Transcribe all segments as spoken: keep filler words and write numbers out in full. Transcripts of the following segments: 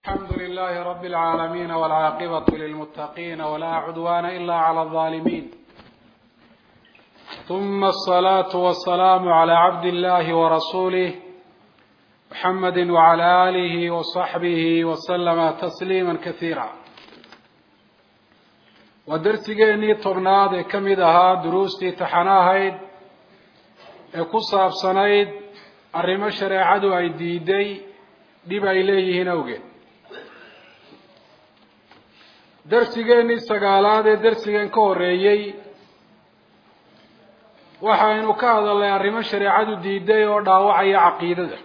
الحمد لله رب العالمين والعاقبة للمتقين ولا عدوان إلا على الظالمين، ثم الصلاة والسلام على عبد الله ورسوله محمد وعلى آله وصحبه وسلم تسليما كثيرا. ودرسيني طبناد كمدها دروستي تحناهيد كصاب سنيد الرمى شريعة أي ديدي ديب إليه نوجد. درسيني سجالات درسين كوريي waxaynu ka hadalnay arrimo shariicadu diiday oo dhaawacaya aqoonta.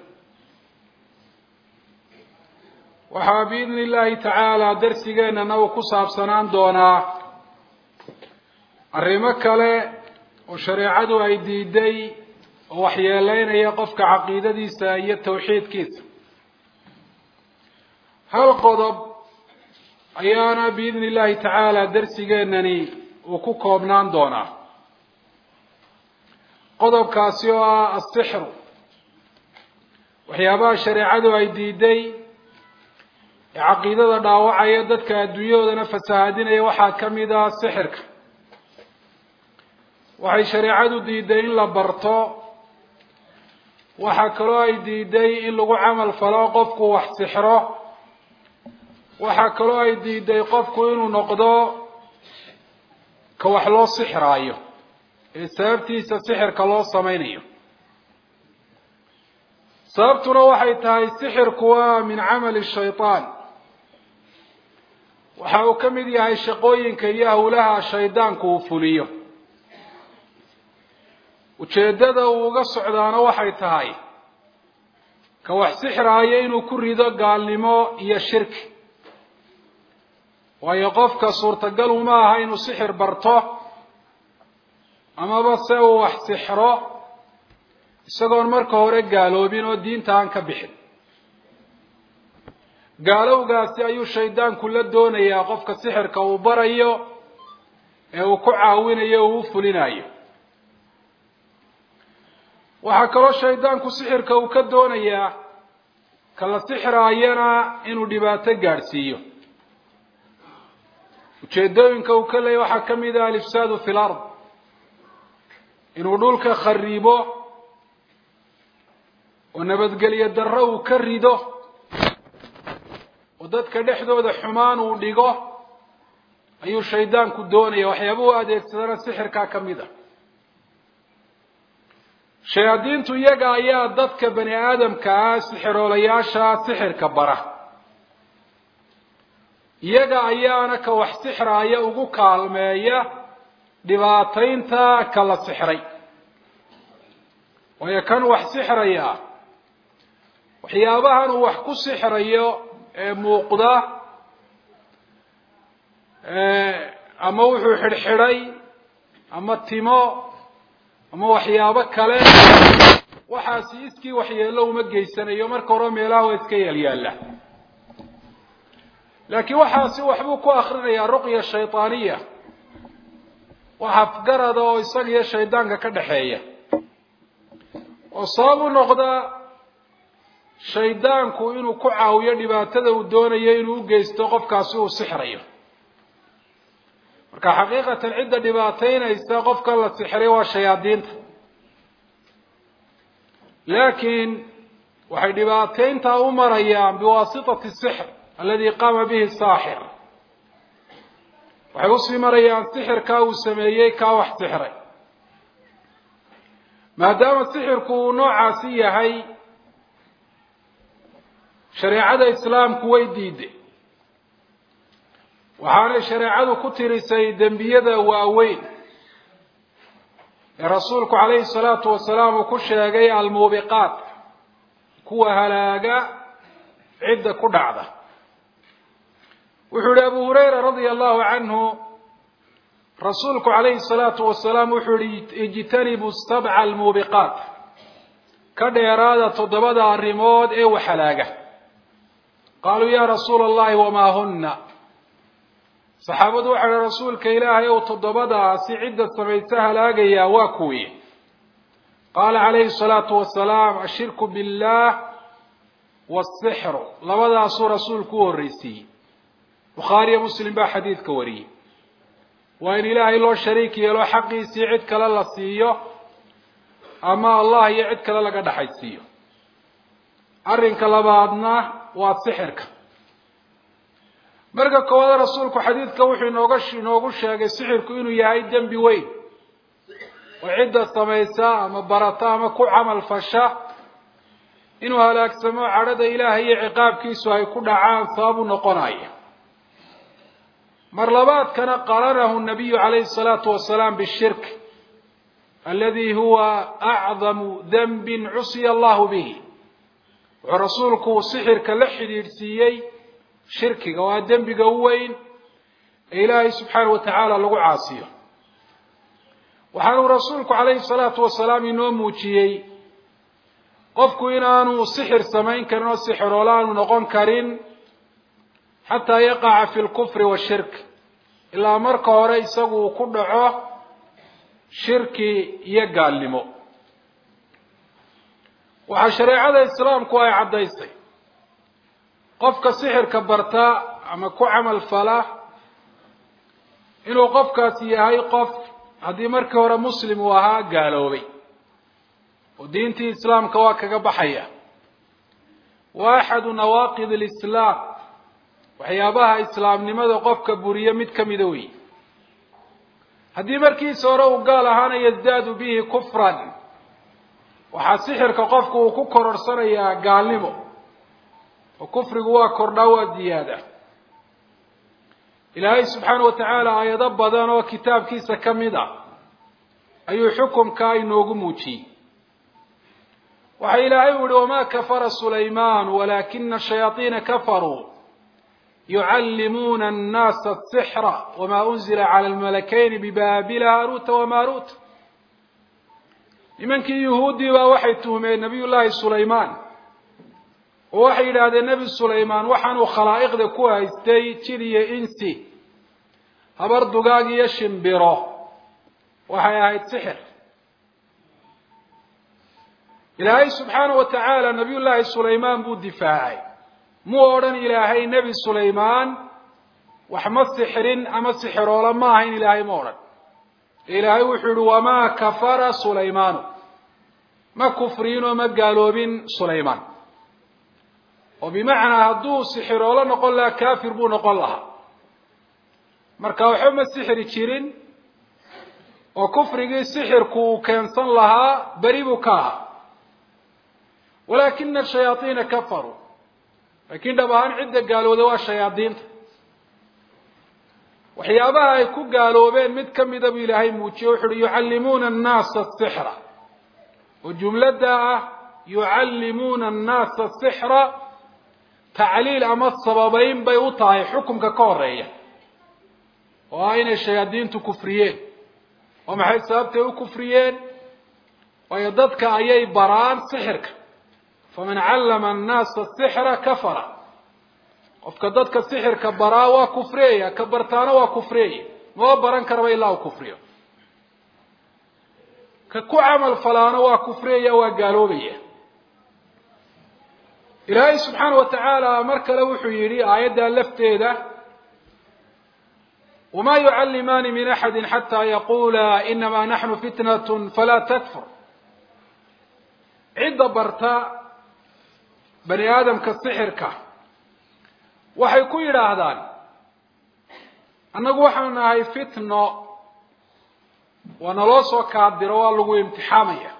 waxa biidni Ilaahi ta'ala darsigeena uu ku saabsanaan doonaa arrimo kale oo shariicadu ay diiday oo waxyeeleynaya qofka aqoontiisa iyo tawxiidkiisa. hal qodob ayaana biidni Ilaahi ta'ala darsigeenani uu ku koobnaan doonaa. qodob kaasi oo ah as-sihr waxyaabaha shariicadu ay diiday ee aqoonta dhaawacaya dadka adduunyadana fasahaadinaya waxaa kamid ah sixirka. waxay shariicadu diiday in la barto, waxa kale oo ay diiday in lagu camal falo qofku wax sixro, waxa kale oo ay diiday qofku inuu noqdo ka wax loo sixraayo sababtiisa sixirka loo sameeyo. sababtuna waxay tahay sixirku waa min amali shaytaan, waxa uu kamid yahay shaqooyinka iyo hawlaha shaydaanku uu fuliyo. ujeedada uu uga socdaana waxay tahay ka wax sixraayo inuu ku rido gaalnimo iyo shirki, waayo qofka suurtagal uma aha inuu sixir barto ama base uu wax sixro isagoon marka hore gaaloobin oo diinta aan ka bixin. gaalowgaasi ayuu shaydaanku la doonayaa qofka sixirka uu barayo ee uu ku caawinayo oo uu fulinayo. waxa kaloo shaydaanku sixirka uu ka doonayaa kala sixraayana inuu dhibaato gaarsiiyo. ujeedooyinka uu ka leeyahay waxaa kamid ah al-ifsaadu fil ard, inuu dhulka kharibo oo nabadgelyo darro uu ka rido oo dadka dhexdooda xumaan uu dhigo ayuu shaydaanku doonaya. waxyaabuhu adeegsadana sixirka kamid ah. shayaadiintu iyaga ayaa dadka bani aadamka ah sixiroolayaasha sixirka bara, iyaga ayaana ka wax sixraaya ugu kaalmeeya dhibaataynta kala sixray. waayo kan wax sixraya waxyaabahan uu wax ku sixrayo ee muuqda ama wuxuu xidhxidhay ama timo ama waxyaabo kale, waxaasi iskii waxyeello uma geysanayo. marka hore meelaha waa iska yaalyaala, laakiin waxaasi waxbuu ku akhrinayaa ruqya shaytaaniya, waxa afgarada oo isaga iyo shaydaanka ka dhaxeeya oo sabab u noqda shaydaanku inuu ku caawiyo dhibaatada uu doonayo inuu u geysto qofkaasi uu sixrayo. marka xaqiiqatan cidda dhibaataynaysa qofka la sixray waa shayaadiinta, laakiin waxay dhibaataynta u marayaan biwaasitati sixr alladhi qama bihi saaxir. waxay usii marayaan sixirka uu sameeyey ka wax sixray. maadaama sixirku uu noocaasi yahay, shareecada islaamku way diiday, waxaanay shareecadu ku tirisay dembiyada waaweyn ee rasuulku calayhi salaatu wasalaam uu ku sheegay almuubiqaat, kuwa halaaga cidda ku dhacda. wuxuu yihi abu hurayra radia allahu canhu, rasuulku calayhi salaatu wasalaam wuxuu yihi ijtanibu sabca almuubiqaat, ka dheeraada toddobada arrimood ee wax halaaga. qaaluu ya rasuula allahi wamaa hunna, saxaabadu waxay yihi rasuulka ilaahay ow toddobadaasi cidda samaysa halaagayaa waa kuwii? qaala calayhi salaatu wasalaam ashirku billah والسحر لبدا سورة رسول كوريسي بخاري مسلم با حديث كوري وإن إلهي لو شريك يلو حقي سيعد كلا الله سيو أما الله يعد كلا لقد حيسيو أرنك لبادنا والسحرك مرقا كوالا رسولك حديث كوحي نوغش نوغش هاقي السحرك إنو يهي الدنبي وين وعدة سميسا مبارتا مكو عمل فشا إنو هلاك سماع عرض إلهي عقاب كيسو هيكون عام صابو نقنايا مرلبات كان قرره النبي عليه الصلاة والسلام بالشرك الذي هو أعظم ذنب عصي الله به ورسولك سحر كاللحد يرسيي شركي وهذا ذنب قوين إلهي سبحانه وتعالى لغو عاصيه وحانو رسولك عليه الصلاة والسلام إنه موجيي قفكو إنانو سحر سمين كانوا سحر ولانو نقون كارين حتى يقع في الكفر والشرك إلا مركا وريساقو كدعو شركي يقالمو وحشريعة الإسلام كواي عدايسي قفك سحر كبرتا أما كو عمل فلا إنو قفك سيهاي قف هذه مركا ورا مسلم وها قالوا بي ودينتي الإسلام كواكا بحية واحد نواقض الإسلام وحيابها إسلام لماذا قفك بوريا متكمدوي هذه مركي سورة وقال هانا يزداد به كفرا وحاسحر كقفك وككرر سريا قالمو وكفر قوا كردوا زيادة إلهي سبحانه وتعالى يضب ذانو كتاب كيسا كمدا أي حكم كاي نوغموشي وحي إلهي وما كفر سليمان ولكن الشياطين كفروا يعلمون الناس السحر وما أنزل على الملكين ببابل هاروت وماروت لمن كي يهودي ووحيتهم نبي الله سليمان ووحي هذا النبي سليمان وحنو خلائق ذا كوها استي تشري إنسي هبر دقاقي يشنبره وحي هاي السحر إلهي سبحانه وتعالى نبي الله سليمان بو دفاعي مورا إلهي نبي سليمان وحما السحر أما السحر ولما هين إلهي مورا إلهي وحل وما كفر سليمان ما كفرين وما قالوا بين سليمان وبمعنى هدو السحر ولا نقول لها كافر بو نقول لها مركا وحما السحر تشيرين وكفر السحر كو كانسان لها بريبكاها ولكن الشياطين كفروا لكن دبهان عدة قالوا ذو الشياطين وحيابها يكون قالوا بين مد كم يدب إلهي موتشوحر يعلمون الناس السحر والجملة دا يعلمون الناس السحر تعليل أما الصبابين بيوطاي حكم ككورية وأين الشياطين تكفريين ومحي سببته كفريين ويضدك أيي بران سحرك فمن علم الناس السحر كفر وفكدتك السحر كبرا وكفرية كبرتانا وكفرية وبران كربي الله وكفرية ككو عمل فلانا وكفرية وقالوا بيه إلهي سبحانه وتعالى مركا لو حيري آيات اللفتيدة وما يعلمان من أحد حتى يقولا إنما نحن فتنة فلا تكفر عند برتا بني آدم كالسحرك وحيكون يراهدان أنه وحنا هاي فتنة ونلوص وكادروا لغو امتحامية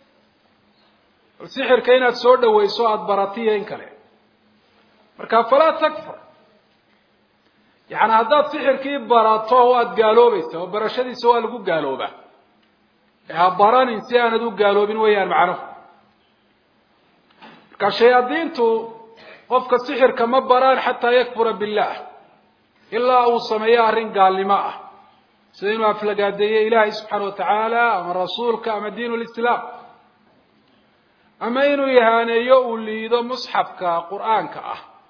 السحر كينات سودة ويسوعد براتية إنكالي مركا فلا تكفر يعني هذا السحر كي براتوه واد قالوا بيسا وبرشدي سوى لغو قالوا به بران إنسان دو قالوا بين ويان معروف كشياطينتو قفك السحر كما بران حتى يكفر بالله إلا أو سمياه رين قال لما سيدنا أفلقادية إلهي سبحانه وتعالى أما رسولك أما دين الإسلام أما إنو يهاني يؤولي إذا مصحفك قرآنك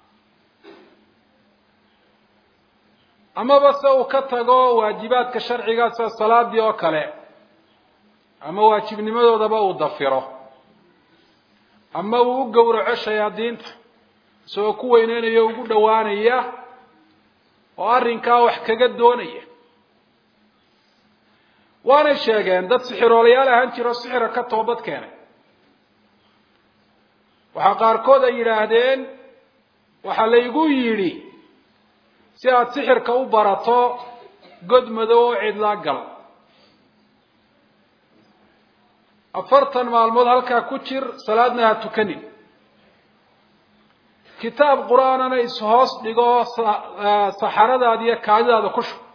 أما بس أوكتغو واجباتك شرعي الصلاة دي وكالي أما واجب نمدو دبا ودفره أما وقورع الشياطين soo ku weyneenayo ugu dhawaanaya oo arrinkaa wax kaga doonaya waana sheegeen dad sixiroolayaal ahaan jiro sixira ka toobad keenay waxa qaarkood ay yiraahdeen waxa la igu yiri si aad sixirka u barato god madow cidla gal afartan maalmood halka ku jir salaadna ha tukanin kitaab quraanana is hoos dhigo saxaradaada iyo kaadidaada ku shub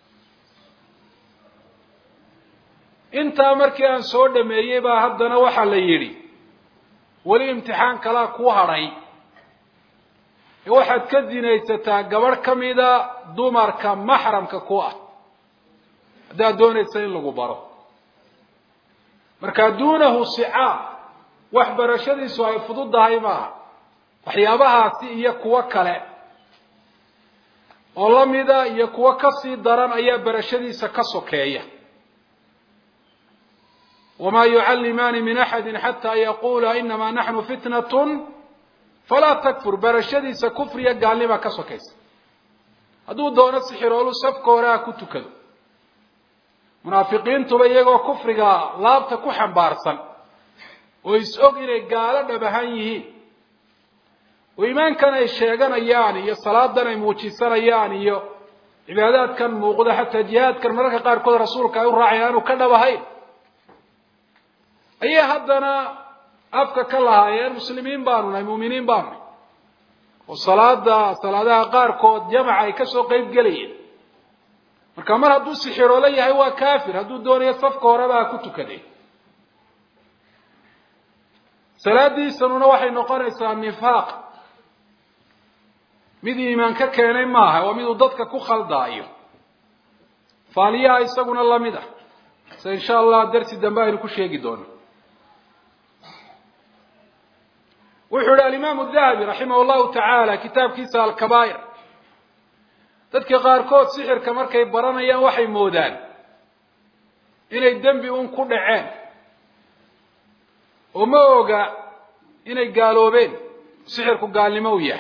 inta markii aan soo dhameeyay baa haddana waxa la yiri wali imtixaan kala ku haray waxaad ka dinaysataa gabar kamida dumarka mahramka ku ah hadaa doonaysa in lagu baro marka duunahu si'aa wax barashadiisu ay fududahay ma waxyaabahaasi iyo kuwa kale oo lamida iyo kuwa ka sii daran ayaa barashadiisa ka sokeeya وما يعلمان من أحد حتى يقول إنما نحن فتنة فلا تكفر برشدي سكفر يقال لما كسوكيس هذو دون السحر ولو سفك وراء كتكذو منافقين تبيقوا كفر لابتكو حنبارسا ويسوق إلي قال نبهانيه وإيمان كان الشيغان أياني الصلاة دانا يموشيسان أياني عبادات كان موقودة حتى جهاد كان مركا قار كود رسولك أيو راعيان وكان نبهين أي هدنا أفكا كلها يا المسلمين بانونا المؤمنين بانونا والصلاة صلاة قاركود جمع يكسو قيب قليل مركامر هدو سحيرو لي هو كافر هدو دوني يصفك وربا كنتو كده صلاة دي سنونا وحي نقر إسلام نفاق ميدي إيمان كاكيني ماها وميدو ضدك كو خلدايو فاليا يساقون الله ميدا سإن شاء الله درس الدنباهر كو شيء دونه وحول الإمام الذهبي رحمه الله تعالى كتاب كيسا الكبائر تدك غاركود سحر كمركي برانيا وحي مودان إني الدنبي أون كل عين وموغا إني قالوا بين سحر كو قال لمويح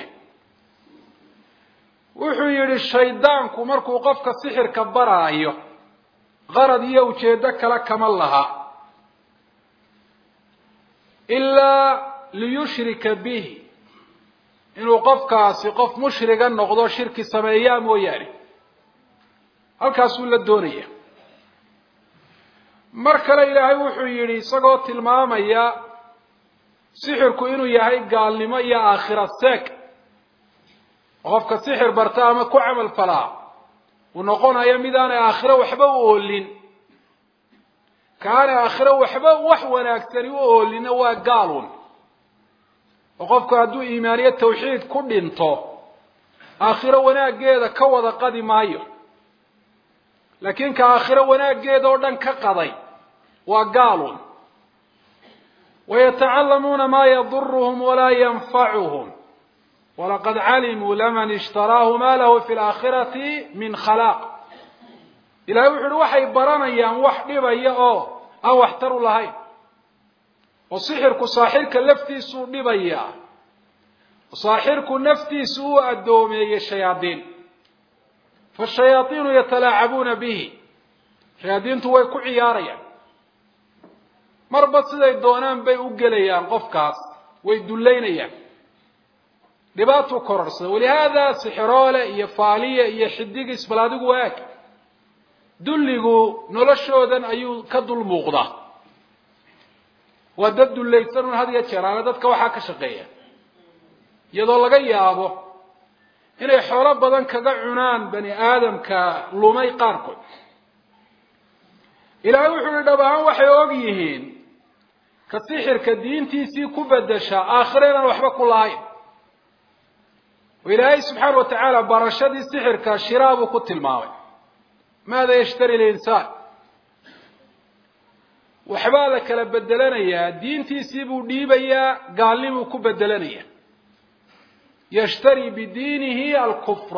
وحول الشيطان كمركو قفك السحر كبرايو غرض يوجدك لكم الله إلا ليشرك به إنه قف كاسي قف مشرقا نقضو شرك سميام وياري الكاسول الدونية مركل إلهي وحيري سقوط المامية سحرك إنه يهي قال لما يا آخر الساك وقف كسحر برتامة كعمل فلا ونقونا يمدان آخره وحبه وقولين كان آخره وحبه وحونا أكتري وقولين وقالون وقفك هدو إيمانية التوحيد كل انتو آخرة وناك جيدة كوضا قدي مايو لكن كآخرة وناك جيدة ودن كقضي وقالون ويتعلمون ما يضرهم ولا ينفعهم ولقد علموا لمن اشتراه ما له في الآخرة من خلاق إلى يوحد وحي برانيا وحدي بيئو أو احتروا لهاي وصحرك صاحرك لفتي سوء نبيا وصاحرك نفتي سوء الدومي الشياطين فالشياطين يتلاعبون به شياطين تويكو عياريا مربط سيدا الدونان بي أقليان قفكاس ويدلينيان لباتو كورس ولهذا سحرالة يفالية يحديق اسفلادق واك دلقوا نلشودا أيو كدو المغضة ودد الليسان هذه الشرارة ددك وحا كشقية يدو لغا يابو إنay xoolo badan kaga cunaan bani aadamka lumay qaarkood ilaahay wuxuu dhabaan waxay og yihiin ka sixirka diintiisii ku bedesha aakhirana waxba ku lahayn ilaahay subhanahu wa ta'ala barashadii sixirka shiraabu ku tilmaamay maada yashtari al-insaan waxba la kala bedelanaya diintiisii buu dhiibayaa gaalnimo ku bedelanaya يشتري بدينه الكفر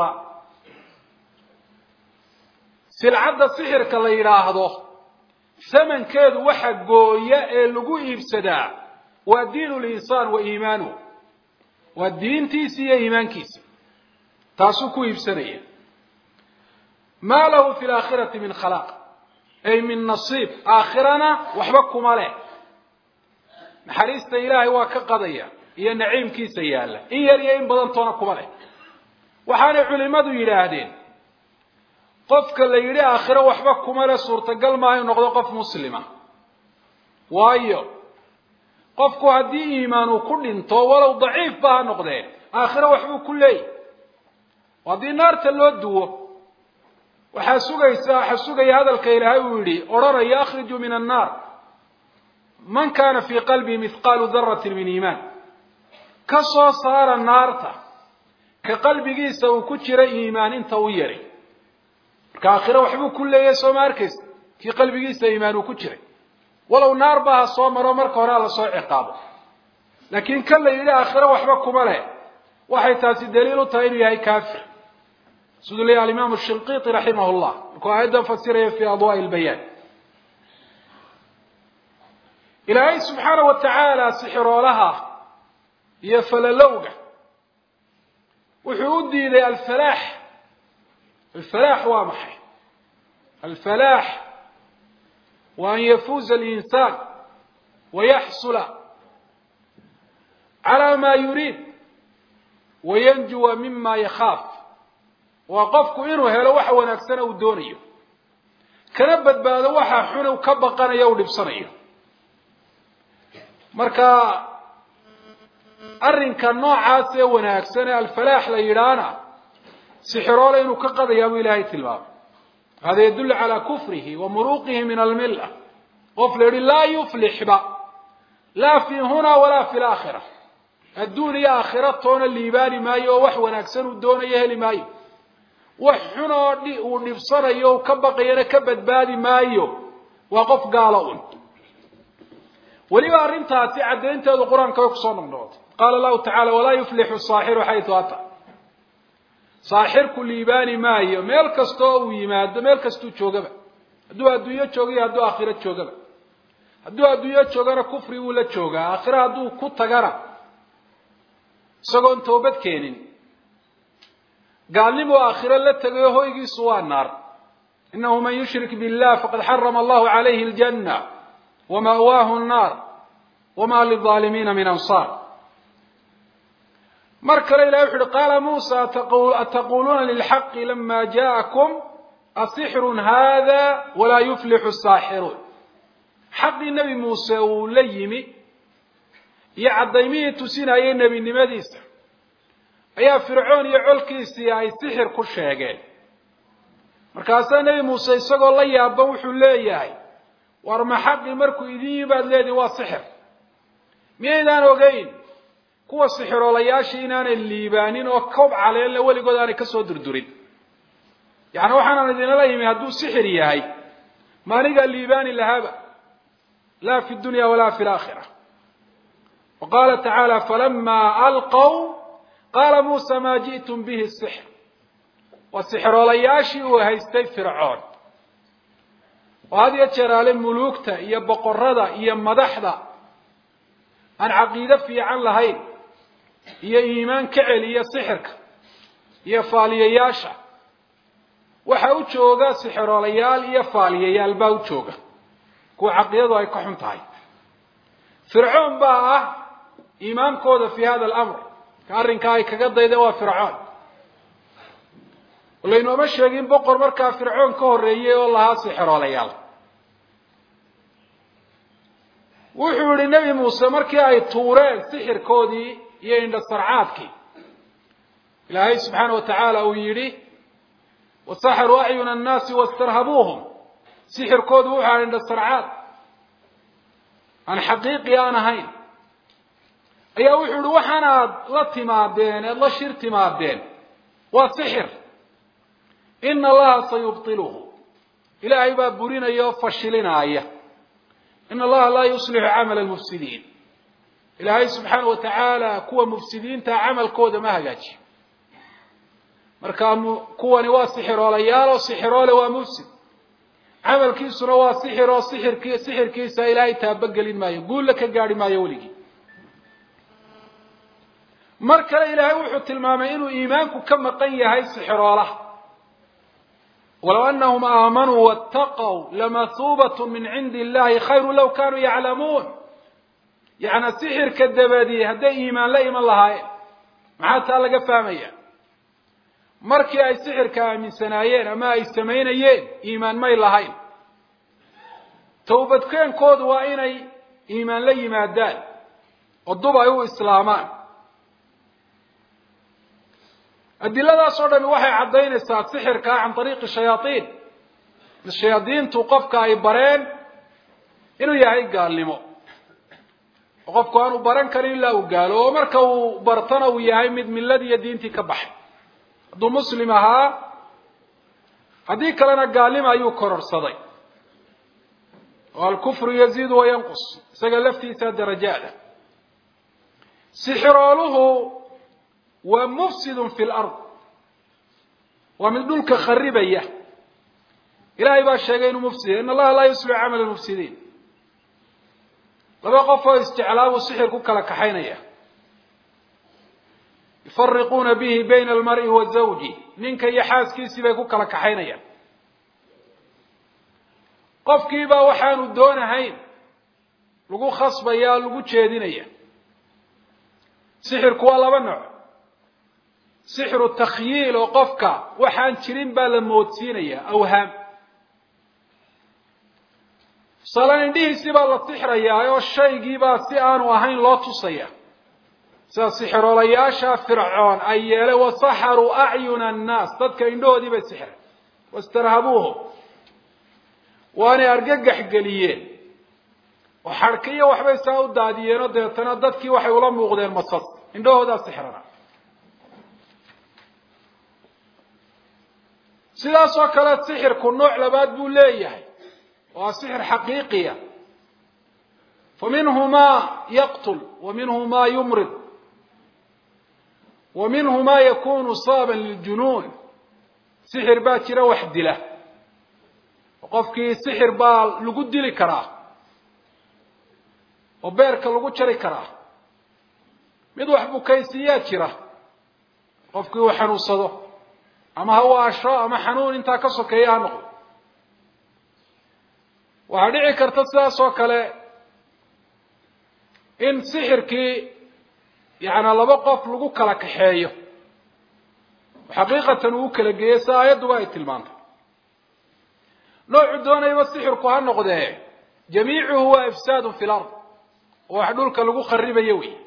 سلعة السحر كلا يراهضه ثمن كاد وحق قوية لقو إبسدا ودين الإنسان وإيمانه والدين تيسي إيمان كيسي تاسوكو يبسنية ما له في الآخرة من خلاق أي من نصيب آخرنا وحبكم عليه نحريست إلهي وكقضية هي النعيم كيسي يالا إن يريين بدنتونكم عليه وحان علماء يراهدين قفك اللي يري آخرة وحبكم عليه صورة قل ما ينقضوا قف مسلمة وايو قفكو هدي إيمانو كل انتو ولو ضعيف بها نقضين آخرة وحبو كلي وهدي نار تلودوه وحاسوغي حاسوغي هذا الكيلهاي ويري أرر يخرج من النار من كان في قلبه مثقال ذرة من إيمان كسو صار النار كقلبه سو كتر إيمان انت ويري كآخرة وحبو كلي يسو ماركز في قلبه سو إيمان وكتر ولو نار بها صومر ومرك وراء لصوع عقابه لكن كلا إلى آخرة وحبكم عليه وحي تاسي دليل تايني هاي كافر سيد لي الإمام الشنقيطي رحمه الله وأيضا فسره في أضواء البيان إلهي سبحانه وتعالى سحر لها يفللوغة وحودي إلى الفلاح الفلاح وامحي الفلاح وأن يفوز الإنسان ويحصل على ما يريد وينجو مما يخاف وقفك إنه هلا وحا ونكسنا ودونيه كنبت بعد وحا حنا وكبقنا يولي بصنيه مركا أرنك النوع عاسي ونكسنا الفلاح ليرانا سحروا إنه كقضي يا إلهي تلباب هذا يدل على كفره ومروقه من الملة غفل لا يفلح با لا في هنا ولا في الآخرة الدنيا آخرتون اللي يباني مايو وحو نكسن ودون يهلي مايو وحنا ونفسر يو كبقى ينكبت بادي مايو وقف قالون ولما أرنتها تعد انت القرآن كيقصون النوت قال الله تعالى ولا يفلح الصاحر حيث أتى صاحر كل يباني مايو ميل كستو ويماد ميل كستو جوجبا هدو هدو جوجي هدو آخرة جوجبا هدو هدو جوجنا كفري ولا جوجا آخرة هدو كتغرا سقون توبت كينين قال لي آخرة لتغيه هو يجي سوى النار إنه من يشرك بالله فقد حرم الله عليه الجنة ومأواه النار وما للظالمين من أنصار مركل إلى أحد قال موسى تقول أتقولون للحق لما جاءكم أسحر هذا ولا يفلح الساحرون حق النبي موسى وليمي يعديمي تسين أي النبي نمديس أي فرعون يعلكيسي أي سحر كل شيء مركاسا النبي موسى يسقى الله يابوح الله ورما حق مركو إذي بعد الذي هو السحر ميدان وقين kuwa sixirolayaasha inaan liibaanin oo koob caleele waligood aan ka soo durdurin yaani waxaan idin leeyahay haduu sixir yahay maaniga liibaani lahaba la fi dunya wala fi al-akhirah وقال تعالى فلما القوا قال موسى ما جئتم به السحر والسحرolayaashii oo haystay fircoon وهذه جرال الملوكته iyo boqorada iyo madaxda aan aqeedo fiican lahayn iyo iimaan ka celiya sixirka iyo faaliyayaasha waxa uu jooga sixirolayaal iyo faaliyayaal baa u jooga ku aqeedo ay ka xun tahay fircoon baa iimaankooda fi hada al-amr ka arinka ay kaga dayday waa fircoon walayn ma sheegin boqor marka fircoon ka horeeyay oo lahaa sixirolayaal wuxuu yiri nabi Muuse markii ay tuureen sixirkoodii iyo indha sarcaadkii Ilaahay subhanahu wa ta'ala uu yiri wasaharu ayuna an-nas wastarhabuhum sixirkoodu wuxuu ahaa indha sarcaad aan xaqiiqi aan ahayn ayaa wuxuu yiri waxana la timaadeen la shir timaadeen waa sixir inna allaha sayubtiluhu Ilaahay baa burinayo fashilinaya إن الله لا يصلح عمل المفسدين إلهي سبحانه وتعالى كوا مفسدين تا عمل كودا ما هجاج مركا كوا نوا سحر ولا يالا سحر ولا مفسد عمل كيس روا سحر وسحر كي سحر كيس إلهي تبقل ما يقول لك قاعد ما يولي marka ilaahay wuxuu tilmaamay inuu iimaanku ka maqan yahay sixiroolaha walaw annahum aamanuu wattaqaw lamathuubatun min cindi illahi khayru law kaanuu yaclamuun yacni sixirka dabadii hadday iimaan la iman lahaayeen maxaa taa laga fahmaya markii ay sixirka aaminsanaayeen ama ay samaynayeen iimaan may lahayn towbadkeenkoodu waa inay iimaan la yimaadaan oo dub ay u islaamaan adiladaas oo dhan waxay caddaynaysaa sixirka can ariiqi shayaaiin shayaadiintu qofka ay bareen inuu yahay gaalnimo oo qofku aanu baran karin ilaa uu gaalo oo marka uu bartana uu yahay mid milladii iyo diintii ka baxay hadduu muslim ahaa haddii kalena gaalnimo ayuu kororsaday oo alkufru yaziidu wayanqus isaga laftiisa darajaada sixirooluhu waa mufsidun fi lard waa mid dhulka kharibaya ilaahay baa sheegay inuu mufsiday in allaha laa yuslix camal lmufsidiin laba qof oo isjeclaabuu sixir ku kala kaxaynaya yufariquuna bihi bayna almar'i wa zawji ninka iyo xaaskiisii bay ku kala kaxaynayaan qofkiibaa waxaanu doonahayn lagu khasbaya lagu jeedinaya sixirku waa laba nooc sixru takhyiil oo qofka waxaan jirin baa la moodsiinaya awhaam tusaale indhihiisii baa la sixrayaa oo shaygiibaa si aanu ahayn loo tusaya sida sixiroolayaasha fircoon ay yeeleen wasaxaruu acyuna annaas dadka indhahoodii bay sixreen wastarhabuuhum waanay argagax geliyeen oo xadhkiyo waxbay saa u daadiyeenoo deetana dadkii waxay ula muuqdeen masad indhahoodaa sixrana sidaas oo kale sixirku nooc labaad buu leeyahay waa sixir xaqiiqiya fa minhu maa yaqtul wa minhu maa yumrid wa minhu maa yakunu saaban liljunuun sixir baa jira wax dila qofkii sixir baa lagu dili karaa oo beerka lagu jari karaa mid wax bukaysiyaa jira qofkii uu xanuunsado ama ha waasho ama xanuun intaa ka sokeeya ha noqdo waxaa dhici karta sidaas oo kale in sixirkii yacni laba qof lagu kala kaxeeyo xaqiiqatan uu kala geeyo si aayadduba ay tilmaantay noocu doonayba sixirku ha noqdee jamiicuhu waa ifsaadun fi lard oo wax dhulka lagu kharibayo wey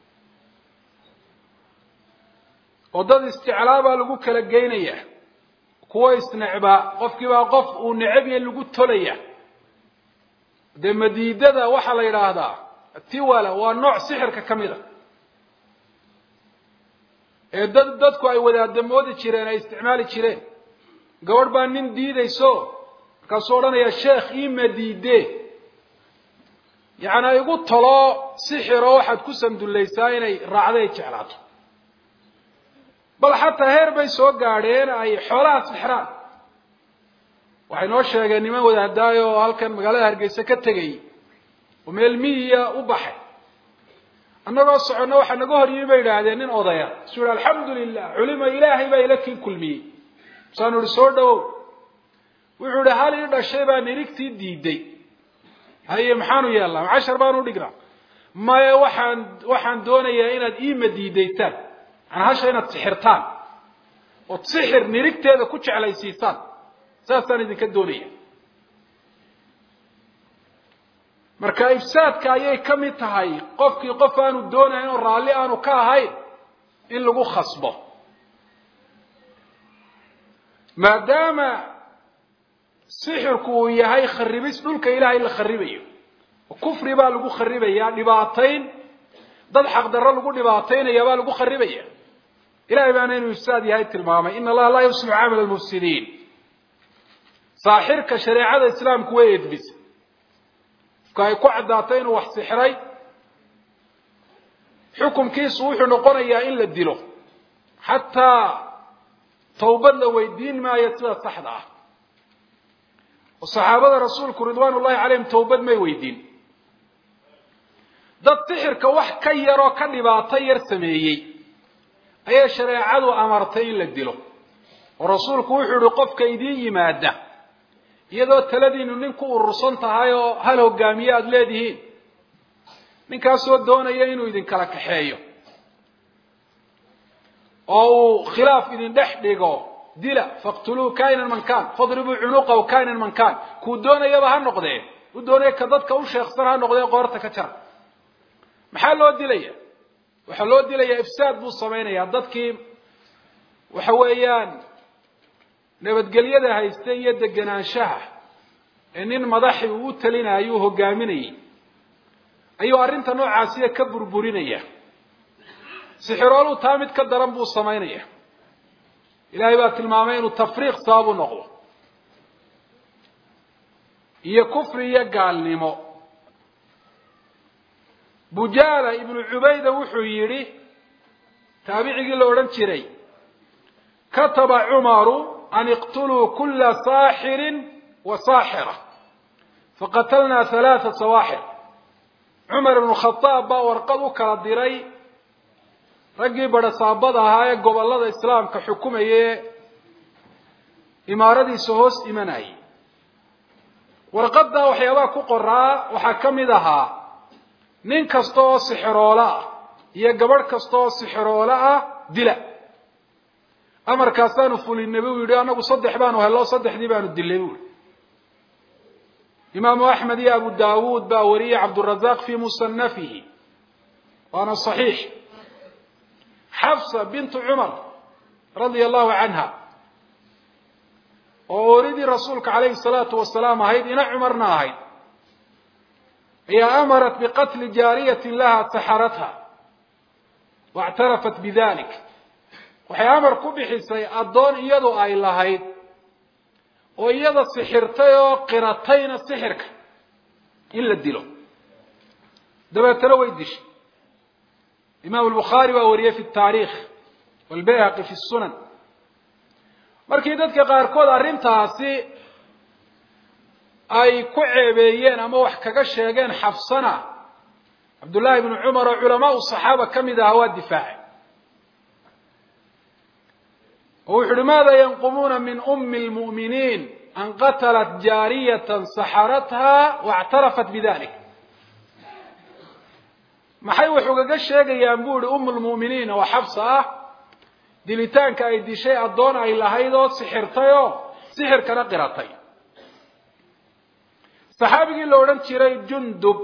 oo dad isticlaabaa lagu kala geynaya kuwa isnecbaa qofkiibaa qof uu necab yahay lagu tolaya dee madiidada waxaa la yidhaahdaa tiwala waa nooc sixirka ka mid a ee dad dadku ay wadaadamoodi jireen ay isticmaali jireen gabadh baa nin diidayso markaasuu odhanaya sheekh ii madiide yacni igu talo sixiroo waxaad ku sandullaysaa inay raacday jeclaato bal xataa heer bay soo gaadheen ay xoolaha sixraan waxay noo sheegeen niman wadaadaayo oo halkan magaalada hargeysa ka tegay oo meel miyiya u baxay annagoo soconno waxaa naga hor yimi bay yidhaahdeen nin odaya isu yihi alxamdu lilah culima ilaahay baa ila kii kulmiyey saanu ihi soo dhawow wuxuu ihi hal ii dhashay baa nirigtii diiday haye maxaanu yeelnaa cashar baanu dhignaa maya waxaan waxaan doonayaa inaad ii madiidaysaan yani hasha inaad sixirtaan ood sixir nirigteeda ku jeclaysiisaan saasaan idinka doonaya marka ifsaadka ayay ka mid tahay qofkii qof aanu doonayn oo raalli aanu ka ahayn in lagu khasbo maadaama sixirku uu yahay kharibis dhulka ilaahay la kharibayo kufri baa lagu kharibaya dhibaatayn dad xaqdarro lagu dhibaataynaya baa lagu kharibaya ilahay baana inuu ifsaad yahay tilmaamay in allaha laa yuslixu camal almufsidiin saaxirka shareecada islaamku way edbisay qofka ay ku caddaatay inuu wax sixray xukunkiisu wuxuu noqonayaa in la dilo xataa tawbad la weydiin maayo sida saxda ah oo saxaabada rasuulku ridwaan ullahi calayhim tawbad may weydiin dad sixirka wax ka yaroo ka dhibaato yar sameeyey أي شريعة أمرتين للدلو ورسولك وحده قفك إيدي مادة يدو التلذين ننكو الرسنت هايو هل هو قاميات لديهين ننكاسو الدون يينو إذن كلاك حيو أو خلاف إذن دحدقو دلا فاقتلوه كائنا من كان فاضربوا عنقه كائنا من كان كودون يبها النقدين ودون كذبك وشيخ صرها النقدين قورتك كتر محل لو دليا waxa loo dilaya ifsaad buu sameeynaya dadkii waxa weeyaan nabadgelyada haystay iyo deganaanshaha in madaxi uu talinayo hogaaminayay ayuu arinta noocaas ka burburinaya sixiroolu taamid ka daran buu sameeynaya ilaahay baa tilmaamay inuu tafriiq saabu noqdo iyo kufri iyo gaalnimo بجالة ابن عبيدة وحيري تابعي لورن جري كتب عمر أن يقتلوا كل ساحر وساحرة فقتلنا ثلاثة سواحر عمر بن الخطاب ورقضوا كالديري رجي بدا صابدها هاي قبل الله الإسلام كحكومة إمارة سهوس إيماني ورقضها وحيواه كقراء وحكمدها nin kastoo sixiroola iyo gabadh kastoo sixiroola ah dila amarkaasaanu fulinay buu yiri anagu saddex baanu helo saddexdii baanu dilay buu imaam ahmed iyo abu daawud baa wariye abdurrazzaq fi musannafihi waana sahih hafsa bint umar radiyallahu anha oo oridi rasuulka alayhi salatu wasalaam ahayd ina umarna ahayd هي أمرت بقتل جارية لها سحرتها واعترفت بذلك وحي أمر كبحي سيأدون إيادو آي اللهيد وإيادو السحرتيو قراتين السحرك إلا الدلو دبا تلو يدش إمام البخاري وأوريه في التاريخ والبيهقي في السنن markii dadka qaar kood arintaasi ay ku ceebeeyeen ama wax kaga sheegeen xafsana Abdullah ibn Umar oo culamaa saxaaba kamid ah waa difaac oo xurmaada yanqumuna min ummi almu'minin an qatalat jariyatan saharatha wa'tarafat bidhalik maxay wuxuu kaga sheegayaan buuri ummul mu'minin oo xafsa ah dilitaanka ay dishay adoon ay lahayd oo sixirtayo sixirkana qiratay saxaabigii la oran jiray Jundub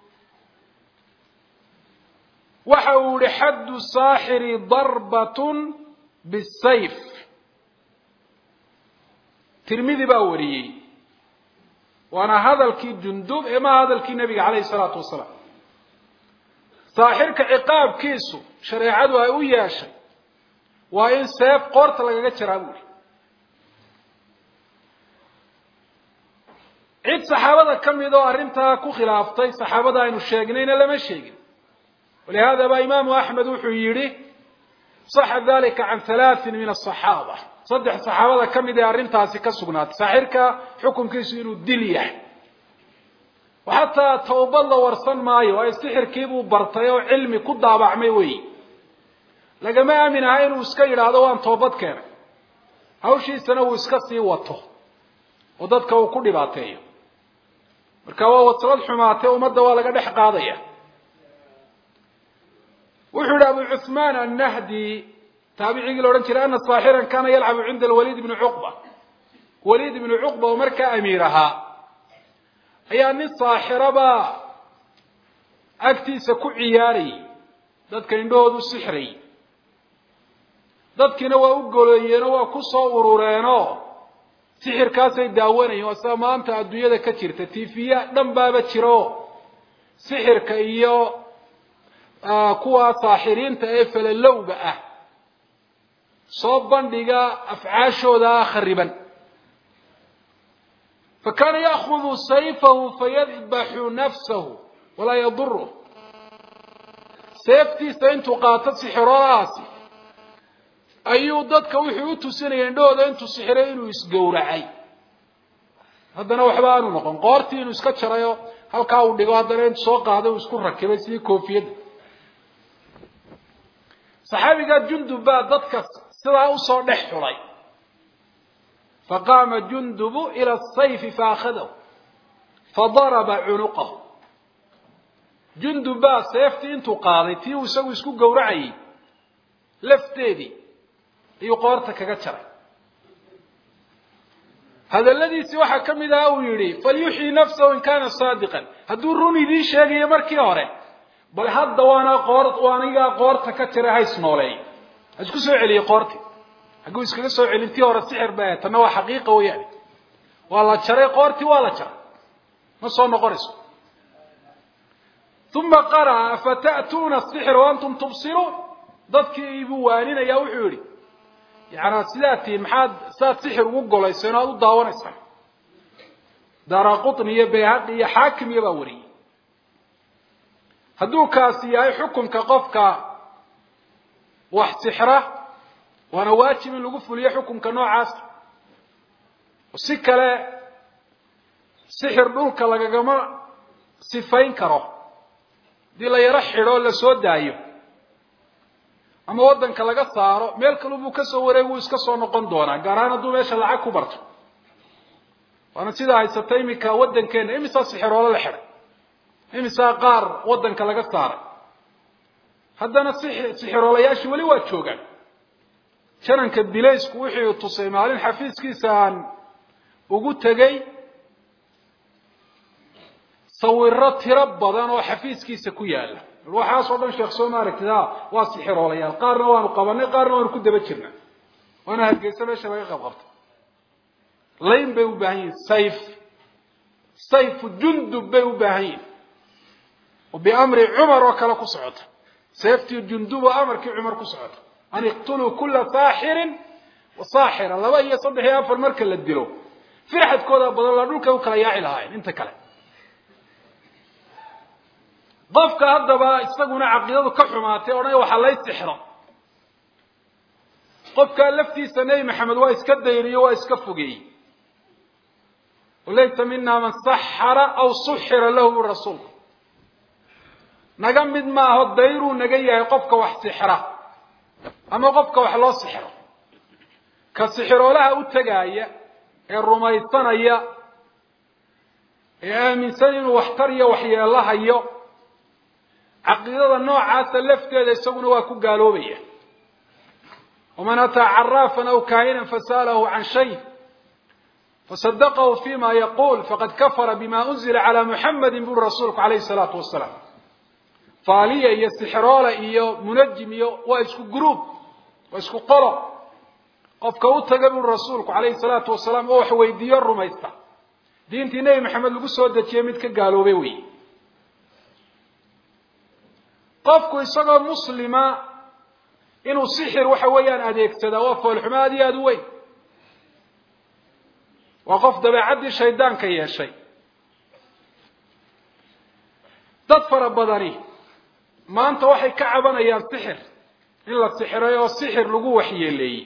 waxa uu yiri haddu saaxiri darbatun bisayf Tirmidhi baa wariyay waana hadalkii Jundub ee ma hadalkii nabiga kaleey salaatu wasalaam saaxirka ciqaabkiisu shariicadu ay u yeeshay waa in seef qorta lagaga jaraa buuri cid saxaabada kamid oo arinta ku khilaaftay saxaabada aynu sheegnayna lama sheegin ولهذا با امام احمد wuxuu yiri صح ذلك عن ثلاث من الصحابه صدح صحابه kamid ee arintaasi ka sugnaatay saaxirka xukunkiisu inuu dil yahay وحتى توبه la warsan maayo ay sixirkiibu bartay oo cilmi ku daabacmay way lagama aaminahay inuu iska yiraahdo waan toobad keenay hawshiisana uu iska sii wato oo dadka uu ku dhibaateeyo marka waa wasrad xumaatay umada waa laga dhex qaadaya wuxuu Abu Uthman an-Nahdi tabiiciga loo oran jiray anna saahiran kana yal'abu 'inda al-Walid ibn Uqba Walid ibn Uqba marka amiiraha ayaa nin saahiraba agtiisa ku ciyaarayay dadka indhoodu sixray dadkina waa u goleeyeen oo waa ku soo urureeno sixirkaas ay daawanayeen oo maanta adduunyada ka jirta tiifiya dhanbaaba jiro sixirka iyo kuwa saaxiriinta ee falalowga ah soo bandhiga afcaashooda khariban فكان يأخذ سيفه فيذبح نفسه ولا يضره سيفتي سينتو قاتل سحراسي أيو ضدك وحيو تسيني اندودا انتو سحرين ويسقورعي هذا نوع حبانو نقوم قارتين ويسكتشرايو هل كاو ديغو هذا انتو سوق هذا ويسكو ركبه سي كوفيد صحابي قال جندب ضدك سلا أصور نحري فقام جندب إلى السيف فأخذه فضرب عنقه جندب سيفتي انتو قاضيتي وسوي اسكو قورعي لفتيدي يقارتك كتشري هذا الذي سواحا كم إذا أويري فليحيي نفسه إن كان صادقا هدو الروني ذي شاقي يمركي هوري بل هاد وانا قارت وانا قارتك كتشري هاي سنولي اسكو سوي علي قارتي أقول اسكو سوي علي انتي ورا السحر باية تنوى حقيقة ويعني والله تشري قارتي ولا تشري ما صار نقرسه ثم قرأ فتأتون السحر وأنتم تبصرون ضدك يبوانين يا وحوري يعني سلاتي محاد سات سحر وقول يسنا ضاون اسمع دار قطني يبيهق يا حاكم يبوري هدو كاسي أي حكم كقفك واحد سحره وانا واتي من لقف لي حكم كنوع عصر والسكة لا سحر دولك لقما سفين كره دي لا يرحلو لا سو دايو ama wadanka laga saaro meel kale uu ka soo wareego iska soo noqon doona gaarana duu meesha lacag ku barto wana sida ay sateymika wadankeena imisa sixiroola la xiray imisa qaar wadanka laga saaray haddana sixiroolayaashu wali waa joogan jananka bileysku wixii tusay maalin xafiiskiisa aan ugu tagay sawirro tiro badan oo xafiiskiisa ku yaala waxaas oo dhan sheekh Soomaali kidaa waa sixiroolayaal qaarna waanu qabanay qaarna waanu ku daba jirnaa wana hargeysa meesha laga qayb qabto layn bay u baahan yihiin sayf sayf jundub bay u baahan yihiin وبأمر عمر وكلا كسعود سيفتي الجندوب أمر كي عمر كسعود أن يقتلوا كل ساحر وصاحر الله وهي صدح يافر مركز للدلو فرحة كودا بضل نوك وكلا ياعي لهاين انت كلا ضفك هذا بقى استقونا عقيدة كحماتي ورأي وحالي السحرة قفك لفتي سنة محمد وايس كديري وايس كفقي وليس منا من سحر أو سحر له الرسول نجمد ما هو الدير ونجيه قفك وحسحره أما قفك وحلا سحره كالسحر لها التجاية الرميطانية يا من سين واحتري وحيا الله هيو عقيدة النوع سلفت هذا يسوون واكو قالوا بيه ومن أتى عرافا أو كاهنا فسأله عن شيء فصدقه فيما يقول فقد كفر بما أنزل على محمد بن رسولك عليه الصلاة والسلام فالية هي السحرالة هي منجم هي واسكو جروب واسكو قرى قفك وتقبل رسولك عليه الصلاة والسلام أو حويدية الرميسة دينتي نبي محمد لقو سودة يميتك قالوا بيوي قفك يسقى مسلمة إنه سحر وحويان أديك تدوفى الحمادي أدوي وقف دبع عدي شيطان كي شيء تدفر بدني ما أنت وحي كعبنا يا السحر إلا السحر يا السحر لقو وحي اللي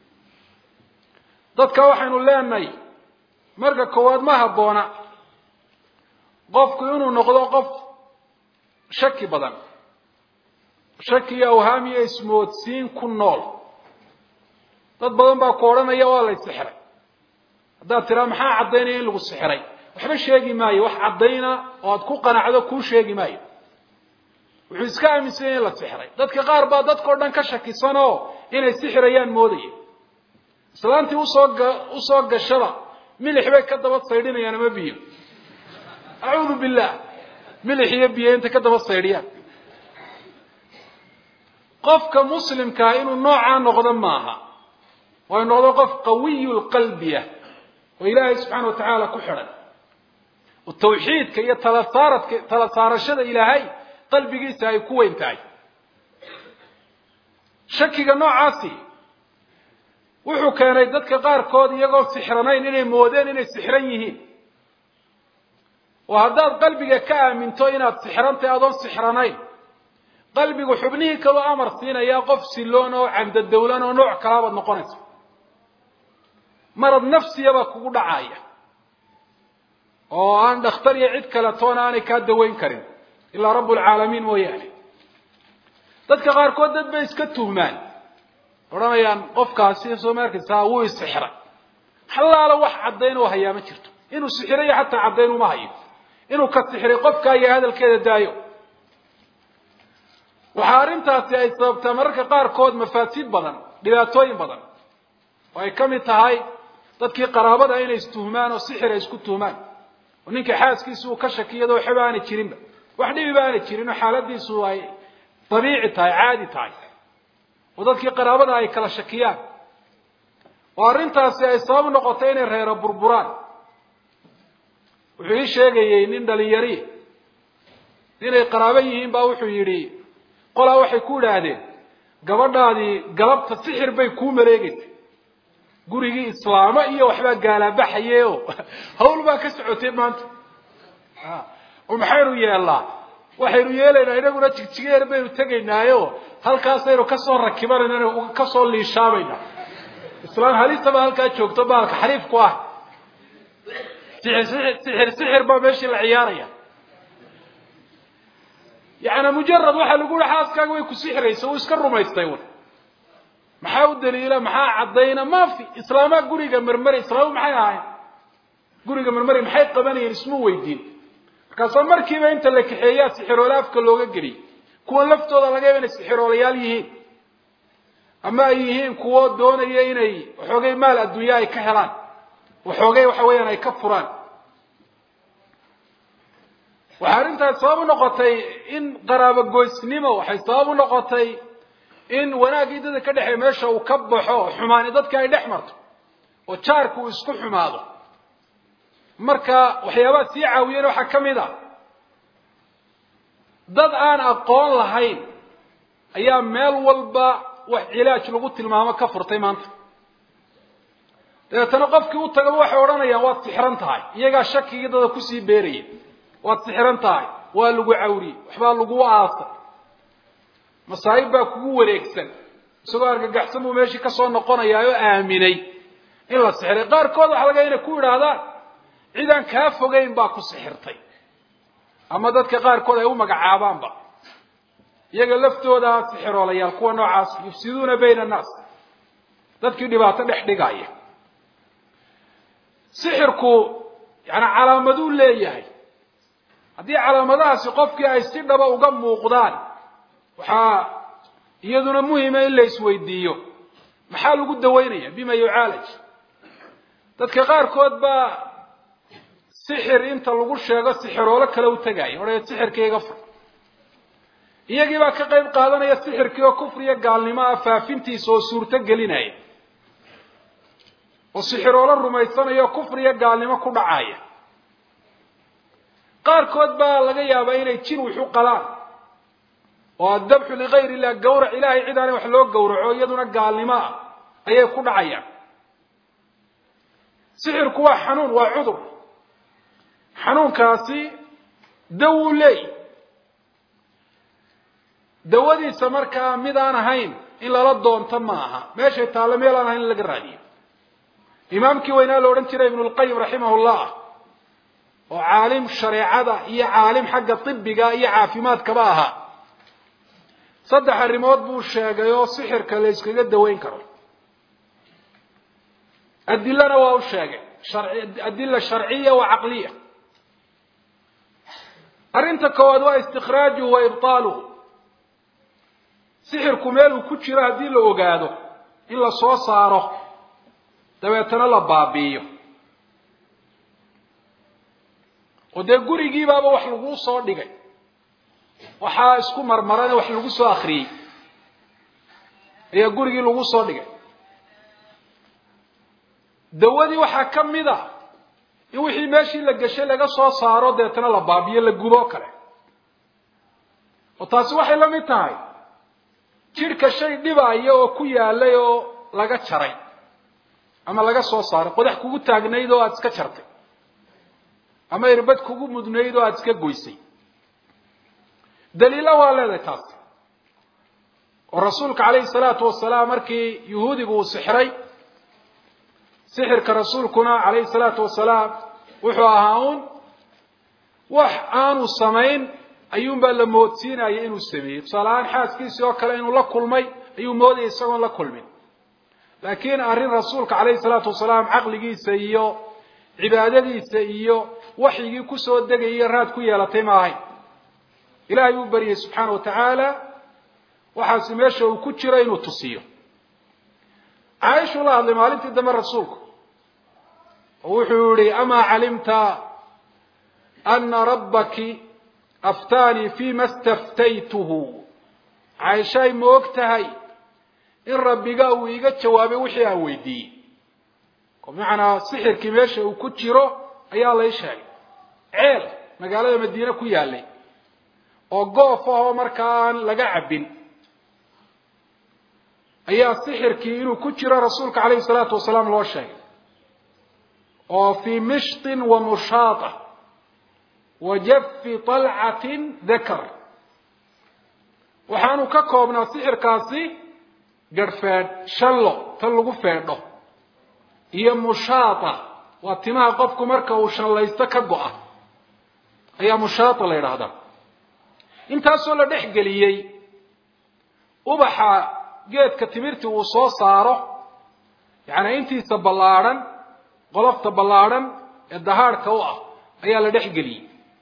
ضدك وحي نولي أني مرقى كواد ما هبونا قفك ينو نقضى قف شكي بدن شكي أوهامي اسمه تسين كنول ضد بدن بقى كورانا يوالا السحر هذا ترى محا عدينا يلغو السحرين وحبا شيقي ماي وح عدينا وادكو قناعدو كو شيقي ماي وحسكا من سنين لا السحرين ضدك قاربا ضدك وردان كشكي صنو إنا السحريان مودي سلانتي وصوق الشرع ملح بيك كدبت صيدين يعني ما بيه أعوذ بالله ملح يبيه انت كدبت صيدين قفك مسلم كائن نوعا نغضم معها وإنه قف قوي القلبية وإلهي سبحانه وتعالى كحرا والتوحيد كي يتلصارت تلصارشد إلهي قلبي سيكون انتعي شكك النوع عاسي وحو كان يددك قار كود يقول سحرانين إني مودين إني سحرانيهين وهذا قلبي كامن توينات سحرانت أظن سحرانين قلبي حبنيه كلو أمر سينا يا قف سلونه عند الدولان ونوع كلابة نقونته مرض نفسي يبقى كو دعاية oo aan dhakhtar iyo cid kale toona aan ka daweyn karin illa rabbul alamin mooyaane dadka qaarkood dad bay iska tuhmaan oranayaan qofkaasi soo markaysaa wuu isixray halaala wax cadeyn oo hayaa ma jirto inuu sixiray hatta cadeyn uma hayo inuu ka sixiray qofka ay hadalkeeda daayo waxa arintaasi ay sababtaa mararka qaarkood mafaasiid badan dhibaatooyin badan oo ay kamid tahay dadkii qaraabada inay istuhmaan oo sixir ay isku tuhmaan oo ninka xaaskiisu uu ka shakiyado xabaana jirinba wax dhibi baana jirin xaaladiisu ay طبيعي tahay caadi tahay oo dadkii qaraabada ay kala shakiyaan oo arintaasi ay sabab noqotay inay reero burburaan wuxuu sheegayay nin dhalinyari inay qaraabo yihiin baa wuxuu yiri qolaa waxay ku dhaahdeen gabadhaadii galabta sixir bay ku mareegtay gurigii islaama iyo waxba gaala baxayeeyo hawl baa ka socotay maanta oo maxaynu yeelaa waxaynu yeelaynaa inaguna jigjigeer baynu tagaynaayo halkaas aynu ka soo rakibanayna ka soo liishaabayna islaam halista ba halka joogto baalka xariif ku ah sixir sixir sixir ba meeshii la ciyaaraya yaani mujarrad waxa lagu xaaskaaga way ku sixirayso oo iska rumaystay war maxaa u daliila maxaa cadayna ma fi islaama guriga marmari islaam maxay ahayn guriga marmari maxay qabanayeen ismu weydiin markaas markiiba inta la kaxeeyaa sixiroolaafka looga geli kuwa laftooda laga yaabay sixiroolayaal yihiin ama ay yihiin kuwa doonaya inay xoogay maal adduunyo ay ka helaan waxoogay waxa weeyaan ay ka furaan waxa arintaas sabab noqotay in qaraabo goysnimo waxay sabab noqotay in wanaagii dadka ka dhaxay meesha uu ka baxo xumaani dadka ay dhaxmarto oo jaarku isku xumaado marka waxyaabaha si caawiyeen waxa kamid ah dad aan aqoon lahayn ayaa meel walba wax ilaaj lagu tilmaamo ka furtay maanta dadana qofkii u tago waxa oranayaan waa sixran tahay iyaga shakiga dad ku sii beerayay waa sixran tahay waa lagu cawri waxba lagu aasay masaayib baa kugu wareegsan isagoo argagaxsan buu meeshii ka soo noqonayaa oo aaminay in la sixiray qaarkood waxa laga inay ku yiraahdaan ciidan ka fogeyn baa ku sixirtay ama dadka qaarkood ay u magacaabaan ba iyaga laftooda sixiroolayaal kuwa noocaas yufsiduuna bayna naas dadkii dhibaato dhex dhigaya sixirku yana calaamadu leeyahay hadii calaamadahaasi qofkii ay si dhaba uga muuqdaan waxa iyaduna muhiim in la isweydiiyo maxaa lagu daweynaya bima yu'aalaj dadka qaarkood ba sixir inta lagu sheego sixiroolo kale u tagay hore sixirkeega fur iyagii baa ka qayb qaadanaya sixirkii oo kufriga gaalnimo afaafintiisa oo suurta gelinaya oo sixiroolo rumaysanayo kufriga gaalnimo ku dhacaya qaarkood baa laga yaabaa inay jin wuxuu qalaan oo dabxu li ghayri illah gawra ilaahi cidaan wax loo gowraco iyaduna gaalnimo ayay ku dhacayaan sixirku waa xanuun waa cudur xanuunkaasi dawo leey dawadiisa markaa mid aan ahayn in lala doonto maaha meesha taalo meel aan ahayn laga raadiyo imaamkii weynaa la oran jiray ibn al-qayyim rahimahullah oo caalim shariicada iyo caalim xagga tibbiga iyo caafimaadka ba aha saddex arimood buu sheegay oo sixirka la iskaga daweyn karo adillana waa u sheegay sharci adilla sharciya wa aqliya arinta koowaad waa istikhraaju wa ibtaalu sixirku meel uu ku jiro hadii la ogaado in la soo saaro dabeetana la baabiyo oo de gurigii baaba wax lagu soo dhigay waxa isku marmarana wax lagu soo akhriyay ayaa gurigii lagu soo dhigay dawadii waxa kamida in wixii meeshii la gashay laga soo saaro deetana la baabiyo la gubo kale oo taasi waxay la mid tahay jirka shay dhibaayo oo ku yaalay oo laga jaray ama laga soo saaray qodax kugu taagnayd oo aad iska jartay ama irbad kugu mudnayd oo aad iska goysay daliil waa leedahay taas oo rasuulka kaleey salaatu wasalaam markii yahuudigu sixray sixirka rasuulkuna kaleey salaatu wasalaam wuxuu ahaa wax aanu samayn ayuun baa la moodsiinaya inuu sameeyey tusaalahaan xaaskiisii oo kale inuu la kulmay ayuu moodayay isagoon la kulmin laakiin arrin rasuulka calayhi salaatu wasalaam caqligiisa iyo cibaadadiisa iyo waxyigii kusoo degayay raad ku yeelatay ma ahayn ilaahay uu bariyay subxaana wa tacaala waxaasi meesha uu ku jiro inuu tusiyo caaisha la hadlay maalintii dambe rasuulku oo wuxuu yidhi amaa calimta ana rabbaki aftaanii fima staftaytuhu caaishay ma og tahay in rabbiga uu iga jawaabay wixii aan weydiiyey bimacnaa sixirkii meesha uu ku jiro ayaa lay sheegay ceel magaalada madiine ku yaalay oo goof ah oo markaa aan laga cabbin ayaa sixirkii inuu ku jiro rasuulka calayhi salaatu wasalaam loo sheegay oo fii mishtin wa mushaata wa jafi talcatin dakar waxaanu ka koobnaa sixirkaasi garhfeedh shallo tan lagu feedho iyo mushaata waa timaha qofku marka uu shallaysto ka go'a ayaa mushaata la yidhaahdaa intaasoo la dhex geliyey ubaxa geedka timirtii uu soo saaro yacni intiisa ballaadhan qolofta ballaadhan ee dahaadhka u ah ayaa la dhex geliyey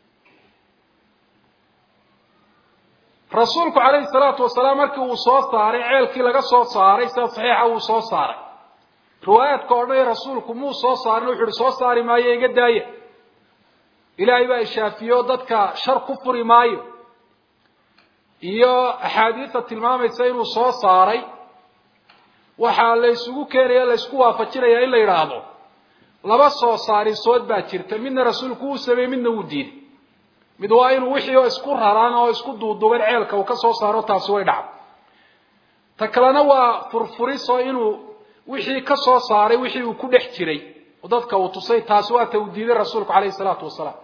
rasuulku calayhi salaatu wasalaam markii uu soo saaray ceelkii laga soo saaray sida saxiixa uu soo saaray riwaayaadka odhanaya rasuulku muu soo saarin wuxuu ihi soo saari maayo iga daaya ilaahay baa ishaafiyo dadka shar ku furi maayo iyo axaadiista tilmaamaysa inuu soo saaray waxaa la isugu keenaya la isku waafajinaya in la yidhaahdo laba soo saarisood baa jirta midna rasuulku uu sameeyey midna uu diiday mid waa inuu wixii oo isku raraan oo isku duuduuban ceelka uu ka soo saaro taasi way dhacdo ta kalena waa furfuriso inuu wixii ka soo saaray wixii uu ku dhex jiray oo dadka uu tusay taasi waa ta uu diiday rasuulku calayhi salaatu wasalaam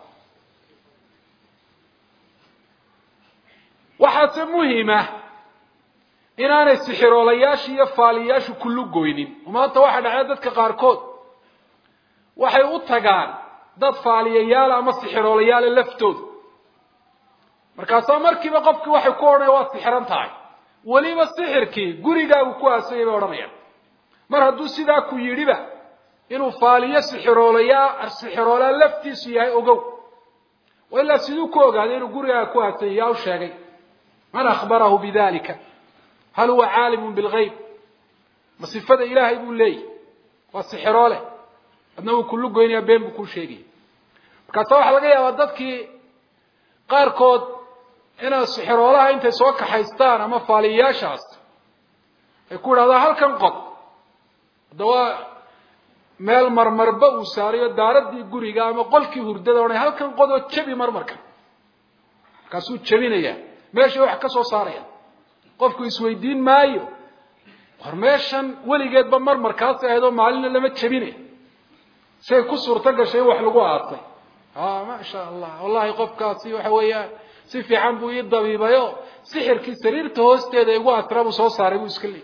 waxaase muhiima inaanay sixiroolayaashu iyo faaliyayaashu kullu goynin maanta waxaa dhacay dadka qaarkood waxay u tagaan dad faaliyayaal ama sixiroolayaal laftooda markaasaa markiiba qofkii waxay ku odhanayaan waa sixiran tahay weliba sixirkii gurigaagu ku aasayay bay odhanayaan mar hadduu sidaa ku yidhiba inuu faaliyo sixiroolayaa sixiroolaa laftiisu yahay ogow wa ilaa siduu ku ogaaday inuu gurigaaga ku aasayay yaa u sheegay man akhbarahu bidalika hal huwa caalimun bilgayb ma sifada ilaahay buu leeyahy waa sixiroole adna wuu kullu goynaya been buu kuu sheegaya markaasa waxaa laga yaabaa dadkii qaarkood inay sixiroolaha intay soo kaxaystaan ama faaliyayaashaas ay ku idhahdaan halkan qod hadda waa meel marmarba uu saarayo daaradii guriga ama qolkii hurdada odhanay halkan qod oo jabi marmarka markaasuu jabinayaa meeshay wax ka soo saarayaan qofku isweydiin maayo war meeshan weligeedba marmarkaasi ahayd oo maalinna lama jabinay say ku suurto gashay wax lagu aasay ah ma sha Allah wallahi qofkaasi waxa weeyaan si fiican buu ii dabiibayo sixirkii sariirta hoosteeda igu atrabu soo saaray buu iska leeyahay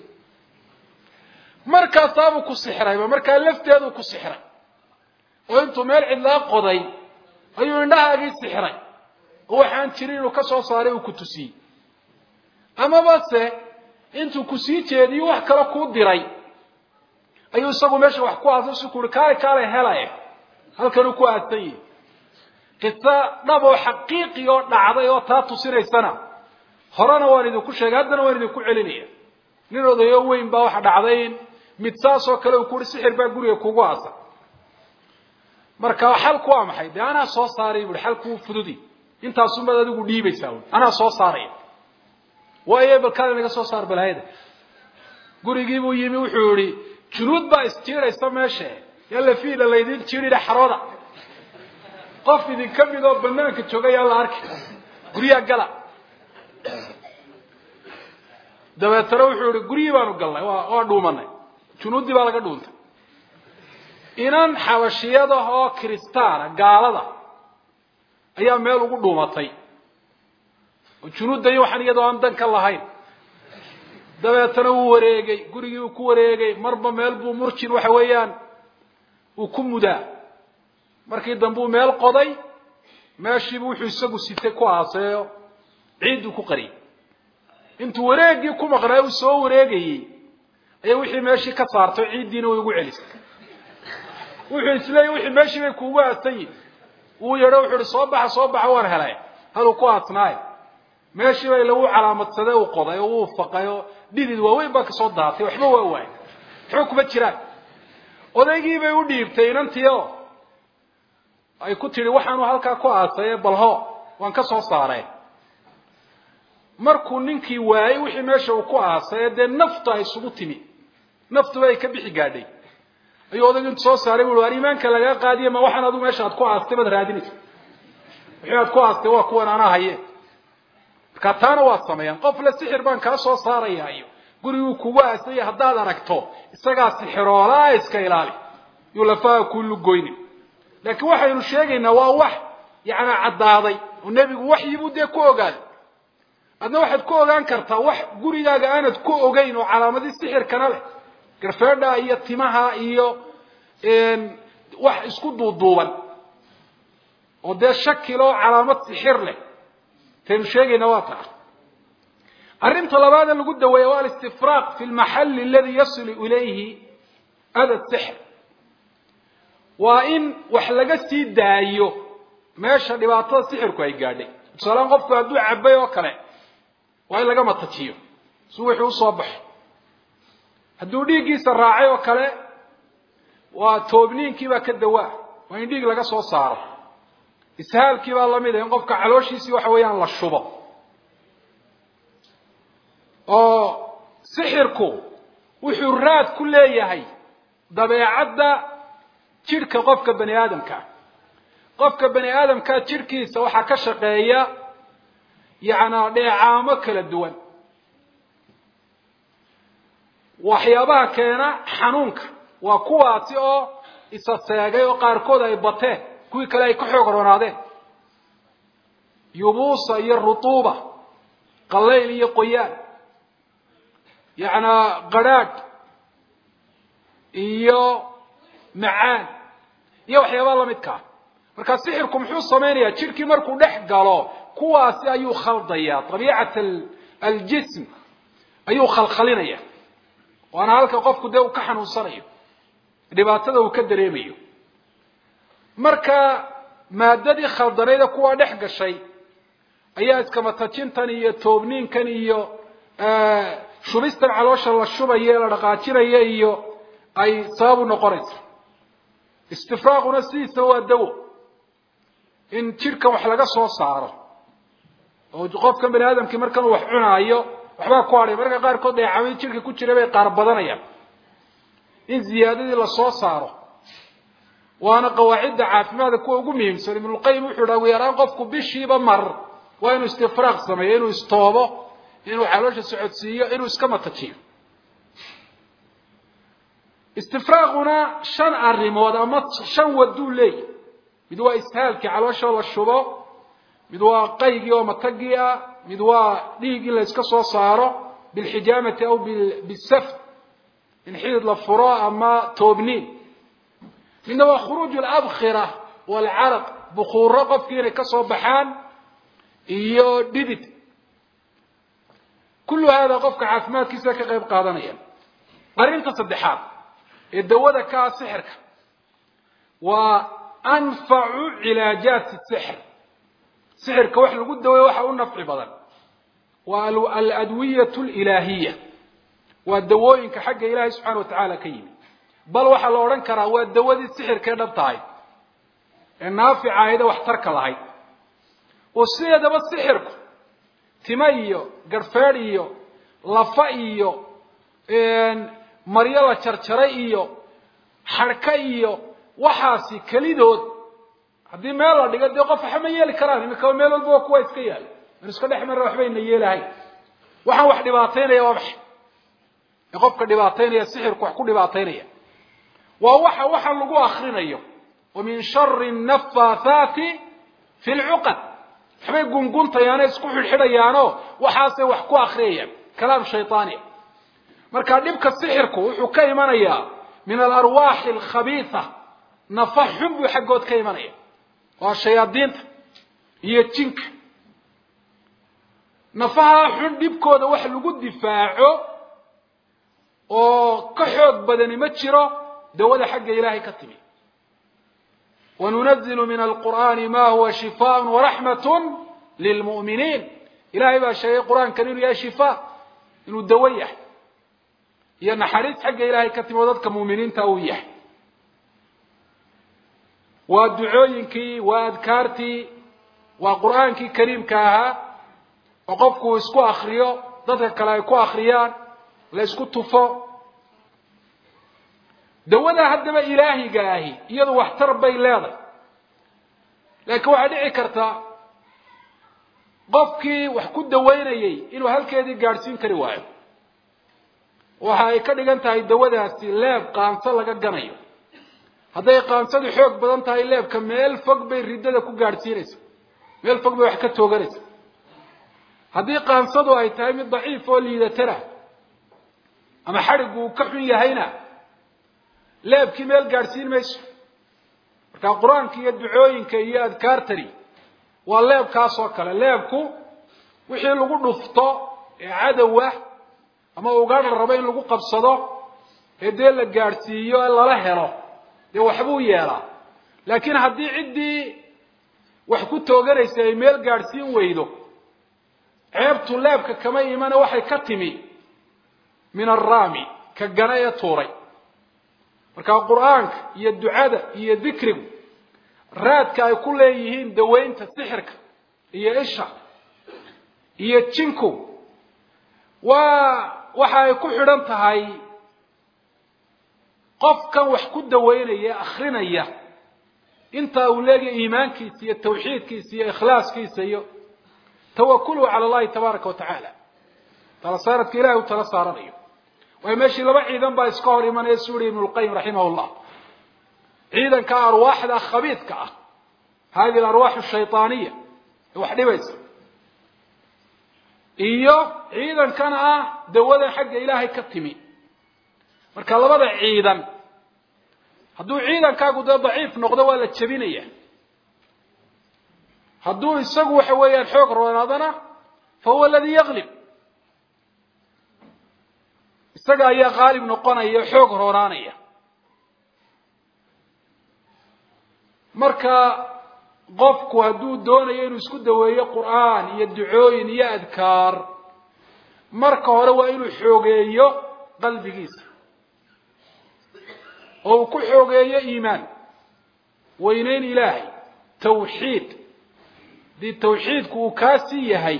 markaas abu ku sixirayba markaa lafteedu ku sixiray oo intuu meel cidlaa qoday ayuu indhahaagii sixiray oo waxaan jirin inuu ka soo saaray uu ku tusiyey ama base intuu ku sii jeediyo wax kale ku diray ayuu isagu meesha wax ku aasay si kuri kaale kaale helay halkan uu ku aasay qisa dhabo xaqiiqi oo dhacday oo taa tusinaysana horena waan idinku sheegay haddana waan idinku celinaya nin odayo weyn baa waxa dhacday mid saas oo kale uu ku sixir baa guriga kugu aasay marka xalku waa maxay de ana soo saaray buu xalku fududi intaas uma adigu dhiibaysaa ana soo saaray waaye balkaada naga soo saar balhayda gurigii buu yimi wuxuu yiri junuud baa istiiraysa meesha yalla fiila leedin jirida xarooda qof idin kamid oo banaanka jooga yaa la arkay guriga gala dabeetana wuxuu yiri guriga baanu galnay waa oo dhuumanay junuudi baa laga dhuuntay inan xawashiyada oo kristaana gaalada ayaa meel ugu dhuumatay junuuday waxaan iyadoo aan dan ka lahayn dabeetana uu wareegay gurigii uu ku wareegay marba meel buu murjin waxa weeyaan uu ku mudaa markii dambe uu meel qoday meeshii buu wuxuu isagu sitay ku aaseeyo ciidu ku qari intuu wareegii ku maqnaa uu soo wareegayay ayaa wixii meeshii ka saartay ciidiina uu ugu celisay wuxuu isleeyay wixii meeshii bay kuugu aasay uu yaro wuxuu soo baxa soo baxa waan helay hal ku aasnaay meeshii bay lagu calaamadsaday uu qoday oo uu faqayo dhidid waaweyn baa ka soo daatay waxba waa waay wuxuu kuma jiraan odaygii bay u dhiibtay inantiyo ay ku tiri waxaanu halka ku aasay balho waan ka soo saaray markuu ninkii waayay wixii meesha uu ku aasay de nafta ay isugu timi naftu bay ka bixi gaadhay ayuu odaygu soo saaray uu iimaanka laga qaadiyo ma waxaan adu meesha aad ku aastay bad raadinayso wixii aad ku aastay waa kuwan ana haye ka taana waa sameeyaan qof la sixir baan ka soo saarayaa gurigu kugu aasay hadaad aragto isaga sixiroola iska ilaali yulafa kullu goynin laakiin waxaynu sheegaynaa waa wax yaana cadaaday oo nabigu waxyibu de ku ogaad adna waxaad ku ogaan kartaa wax gurigaaga aanad ku ogeyn oo calaamadii sixirkana leh garfeedha iyo timaha iyo een wax isku duuduuban oo de shakilo calaamad sixir leh teen sheegayna waa taa arrinta labaad lagu daweeyo waa istifraaq fi al-mahall alladhi yasil ilayhi hada sihr waa in wax laga sii daayo meesha dhibaatada sixirku ay gaadhay salaam qofku hadduu cabay oo kale waa in laga matajiyo si wuxuu soo baxay hadduu dhiigiisa raacay oo kale waa toobniinkii baa ka dawaa waa in dhiig laga soo saaro ishaalkii baa la mid ah in qofka calooshiisii waxa weeyaan la shubo oo sixirku wuxuu raad ku leeyahay dabeecadda jirka qofka bani aadamka qofka bani aadamka jirkiisa waxa ka shaqeeya yaana dheecaamo kala duwan waxyaabaha keena xanuunka waa kuwaasi oo isa seegay oo qaarkood ay bateen kuwii kale ay ka xoog roonaadeen yubuusa iyo rutuuba qallayl iyo qoyaan yaana qaraad iyo macaan iyo waxyaabaha la midka marka sixirku muxuu sameeyaa jirkii markuu dhex galo kuwaasi ayuu khaldaya tabiicada al-jism ayuu khalkhalinaya waana halka qofku de uu ka xanuunsanayo dhibaatada uu ka dareemayo marka maadadii khaldanayda kuwa dhex gashay ayaa iska matajintan iyo toobniinkan iyo shubistan caloosha la shubayo la dhaqaajinayo iyo ay sabab u noqonayso istifraaquna siisa waa dawo in jirka wax laga soo saaro oo qofka bani aadamkii markan wax cunaayo waxba ku haray marka qaar kood ay caawin jirka ku jira bay qaar badanayaan in ziyaadadii la soo saaro waana qawaacida caafimaadka kuwa ugu muhiimsan ibn al-qayyim wuxuu dhaw yaraan qofku bishiiba mar waa inuu istifraaq sameeyo inuu istoobo inuu caloosha socodsiiyo inuu iska matajiyo istifraaquna shan arimood ama shan wadu leey mid waa ishaalki caloosha la shubo mid waa qaygi oo matagiya mid waa dhiig la iska soo saaro bil hijamati aw bil saf in xid la furo ama toobniin midna waa khuruuj al abkhira wal araq bukhura qofkiina ka soo baxaan iyo dhidid kullu hada qofka caafimaadkiisa ka qayb qaadanaya arinta saddexaad ee dawada ka sixirka waa anfa'u ilaajat as-sihr sixirka wax lagu daweeyo waxa uu nafci badan waa al-adwiyatu al-ilahiyya waa dawooyinka xagga Ilaahay subhanahu wa ta'ala ka yimid bal waxa la oran karaa waa dawadii sixirka dhabtaay ee naaficaayada wax tarka lahayd oo sideedaba sixirku timayo garfeed iyo lafa iyo een maryo la jarjaray iyo xarka iyo waxaasi kalidood hadii meel la dhigo qof xama yeeli karaan imika meel walba kuwa iska yaal in iska dhaxmar waxba in yeelahay waxaan wax dhibaateynaya waa baxay qofka dhibaateynaya sixirku wax ku dhibaateynaya waa waxa waxa lagu akhrinayo wa min sharri an-naffathati fi al-'uqad xabay gunguntayaana isku xidhiidhayaano waxaas wax ku akhriyaan kalaam shaytaani marka dhibka sixirku wuxuu ka imanayaa min al-arwah al-khabitha nafahum bi xagood ka imanaya waa shayaadiinta iyo jinka nafaha xun dhibkooda wax lagu difaaco oo ka xoog badani ma jiro dawada xagga ilaahay ka timi وننزل من القرآن ما هو شفاء ورحمة للمؤمنين إلهي بقى شيء قرآن كريم يا شفاء إنه الدوية هي نحريت حق إلهي كتب وضدك مؤمنين تأويح ودعوينك وأذكارتي وقرآنك كريم كاها وقفكو اسكو أخريو ضدك لا يكو أخريان لا اسكو تفو دوادا هدما إلهي قاهي يدو واحترب بيلاده لكن واحد عكرتا قفكي وحكو دوينيي إنو هالكيدي قارسين كريوايو وحاي كدغانتahay dawadaasi leeb qaanso laga ganayo haday qaansadu xoog badan tahay leebka meel fog bay ridada ku gaarsiinaysaa meel fog bay wax ka tooganaysaa hadii qaansadu ay tahay mid daciif oo liidatara ama xarigu ka xun yahayna leebki meel gaarsiin mayso marka quraanka iyo ducooyinka iyo adkaartari waa leebkaas oo kale leebku wixii lagu dhufto ee cadawa ama ugaadh rabo in lagu qabsado ee la gaarsiiyo lala helo de waxbuu yeelaa laakiin hadii cidii wax ku tooganaysa ay meel gaarsiin weydo ceebtu leebka kama iimana waxay ka timi min arrami ka ganaya tuuray marka quraanka iyo ducada iyo dhikrigu raadka ay ku leeyihiin daweynta sixirka iyo isha iyo jinku waa waxa ay ku xidhan tahay qofkan wax ku daweynaya akhrinaya inta uu leeyahay iimaankiisa iyo tawxiidkiisa iyo ikhlaaskiisa iyo tawakkulu ala Allah tabaaraka wa ta'ala tala saaradka ilaahay tala saaranayo way meeshii laba ciidan baa iska hor imanay suuri ibn al-qayyim rahimahullah ciidan ka arwaaxda khabiidka ah hadi al-arwaax ash-shaytaaniyya wax dhibaysa iyo ciidan kana ah dawada xagga ilaahay ka timi marka labada ciidan haduu ciidankaagu daciif noqdo waa la jabinaya haduu isagu waxa weeyaan xoog roonaadana fa huwa alladhi yaghlib isaga ayaa qaalib noqonaya xoog roonaanaya marka qofku haduu doonayo inuu isku daweeyo quraan iyo ducooyin iyo adkaar marka hore waa inuu xoogeeyo qalbigiisa oo ku xoogeeyo iimaan weynayn ilaahay tawxiid di tawxiidku uu kaasi yahay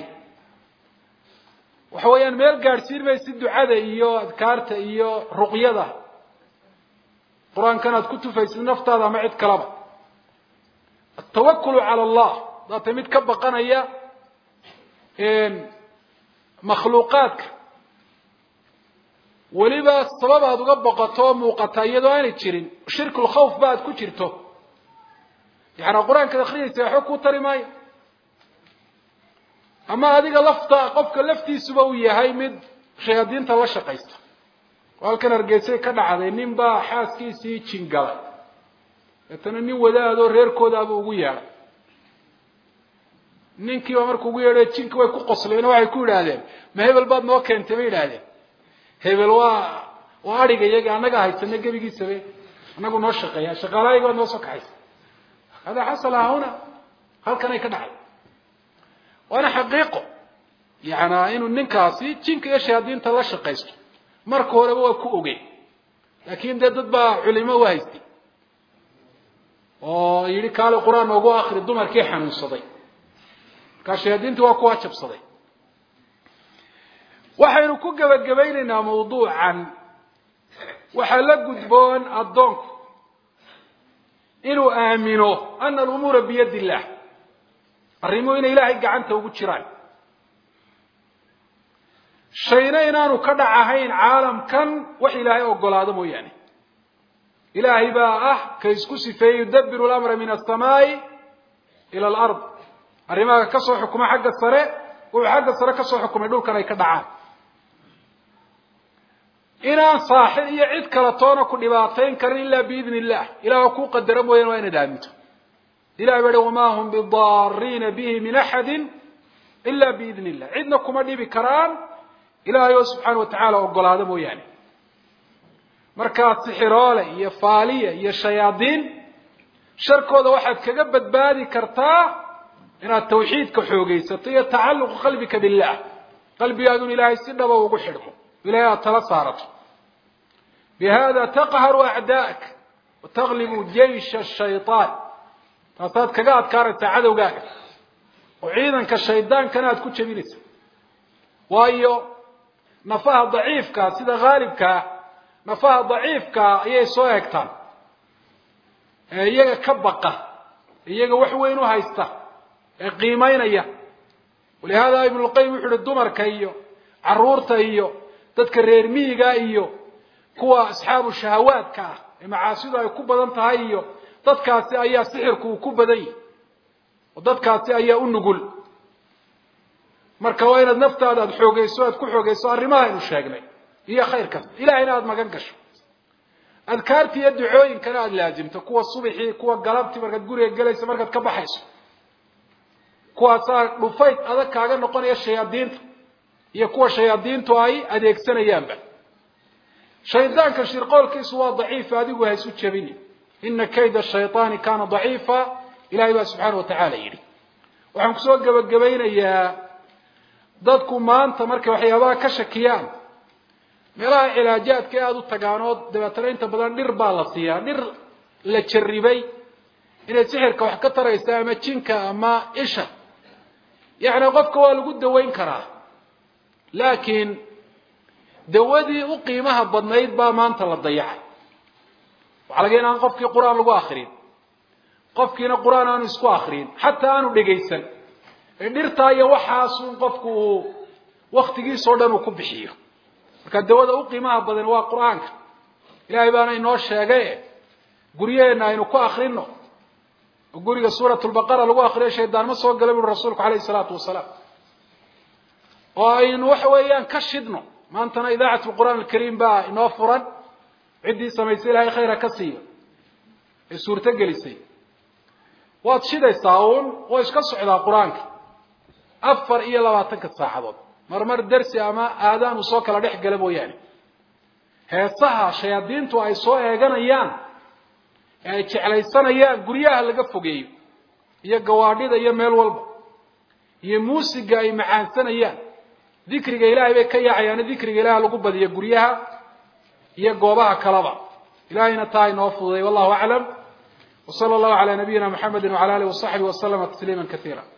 waxa weeyaan meel gaarsiin bay si ducada iyo adkaarta iyo ruqyada quraankan aad ku tufaysid naftaada ma cid kalaba التوكل على الله ذات مid ka baqanaya in makhluuqaadka waliba sabab aad uga baqato muuqata iyadoo aan jirin shirkul khawf baad ku jirto yaana quraanka akhriyeeyay waxa ku tarimay ama adiga lafta qofka laftiisuba uu yahay mid shayaadiinta la shaqeysta walkan argeysay ka dhacday nin baa xaaskiisii jingalay etana nin wadaado reerkooda abu ugu yeeray ninkii markuu ugu yeeray jinka way ku qosleen waxay ku yiraahdeen ma hebel baad noo keentay bay yiraahdeen hebel waa waa ariga iyaga anaga haysanay gabigiisa bay anagu noo shaqeeya shaqaalayga noo soo kaxay hada xasala huna halkan ay ka dhacay wana xaqiiqo yaana inuu ninkaasi jinka iyo shayaadiinta la shaqeysto marka hore waa ku ogey laakiin dad baa culimo wahaystay oo yiri kaale quraan ugu akhri dumarkii xanuunsaday ka shayaadiintu waa ku wajabsaday waxaynu ku gabagabaynaynaa mawduucan waxa la gudboon adoonku inuu aamino anna al-umura bi yadi Allah arrimo in ilaahay gacanta ugu jiraan shayna inaanu ka dhacahayn caalamkan wax ilaahay ogolaado mooyane إلهي بقى كيسكو سيفي يدبر الأمر من السماء إلى الأرض الرماء كسو حكومة حق السراء وحق السراء كسو حكومة يدول كان يكدعان إنا صاحب يعيد كالطونة كل باطين كان إلا بإذن الله إلا وكو قدرم وين دامته إلا بل وما هم بالضارين به من أحد إلا بإذن الله عندنا كما ديبي كران إلهي سبحانه وتعالى وقال هذا مو يعني مركات سحرالة هي فالية هي شياطين شركوا ذا واحد كجبت بادي كرتا إن التوحيد كحوجي ستية تعلق قلبك بالله قلبي يدون إلهي السنة وقحرمه إلهي الثلاث صارت بهذا تقهر أعدائك وتغلب جيش الشيطان فصاد كجات كارت عدو قاعد وعيدا كالشيطان كانت كل شبيلس وأيو نفاه ضعيف كا سيدا غالب كا نفاه ضعيف كا يسوع يكتان يجا كبقة يجا وحوينه هايسته قيمين إياه ولهذا ابن القيم يحول الدمر كايو عرورته إيو تذكر يرميقا إيو كوا أصحاب الشهوات كا معاصيده يكوبا دانتها إيو تذكاسي أيها سحرك وكوبا دي وتذكاسي أيها النقل marka waa inaad naftaada aad xoogayso aad ku xoogayso arrimaha aynu sheegnay iyo khayr kasta ilaahayna aad magan gasho adkaarti iyo ducooyinkana aad laazimto kuwa subaxii kuwa galabtii markaad guriga galayso markaad ka baxayso kuwaas dhufayd adag kaaga noqonaya shayaadiinta iyo kuwa shayaadiintu ay adeegsanayaanba shaydaanka shirqoolkiisu waa daciif adigu haysu jabini inna kayda shaytaani kaana daciifa ilaahay baa subxaanahu wa tacaala yidhi waxaan kusoo gabagabaynayaa dadku maanta markay waxyaabaha ka shakiyaan meelaha cilaajaadka aad u tagaanood dabeetana inta badan dhir baa la siiyaa dhir la jarribay inay sixirka wax ka taraysa ama jinka ama isha yacni qofka waa lagu daweyn karaa laakiin dawadii u qiimaha badnayd baa maanta la dayacay waxaa laga inaan qofkii qur-aan lagu akrin qofkiina qur-aan aanu isku akrin xataa aanu dhegaysan dhirtaa iyo waxaasun qofku uu waqtigiisoo dhan uu ku bixiyo marka dawada u qiimaha badan waa qur-aanka ilaahay baana inoo sheegay guriyeenna aynu ku akhrino guriga suuratu lbaqara lagu akhriyo shaydaan ma soo gala buri rasuulku calayhi salaatu wasalaam oo aynu waxa weeyaan ka shidno maantana idaacatu lqur'aan alkariim baa inoo furan ciddii samaysay ilaahay khayra ka siiyo ee suurto gelisay waad shidaysaa uun oo iska socdaa qur-aanka afar iyo labaatanka saacadood marmar darsi ama aadaan uu soo kala dhex gala mooyaane heesaha shayaadiintu ay soo eeganayaan ee ay jeclaysanayaan guryaha laga fogeeyo iyo gawaadhida iyo meel walba iyo muusiga ay macaansanayaan dikriga ilaahay bay ka yaacayaan dikriga ilaahay lagu badiyo guryaha iyo goobaha kalaba ilaahayna taa inoo fududay wallahu aclam وصلى الله على نبينا محمد وعلى آله وصحبه وسلم تسليما كثيرا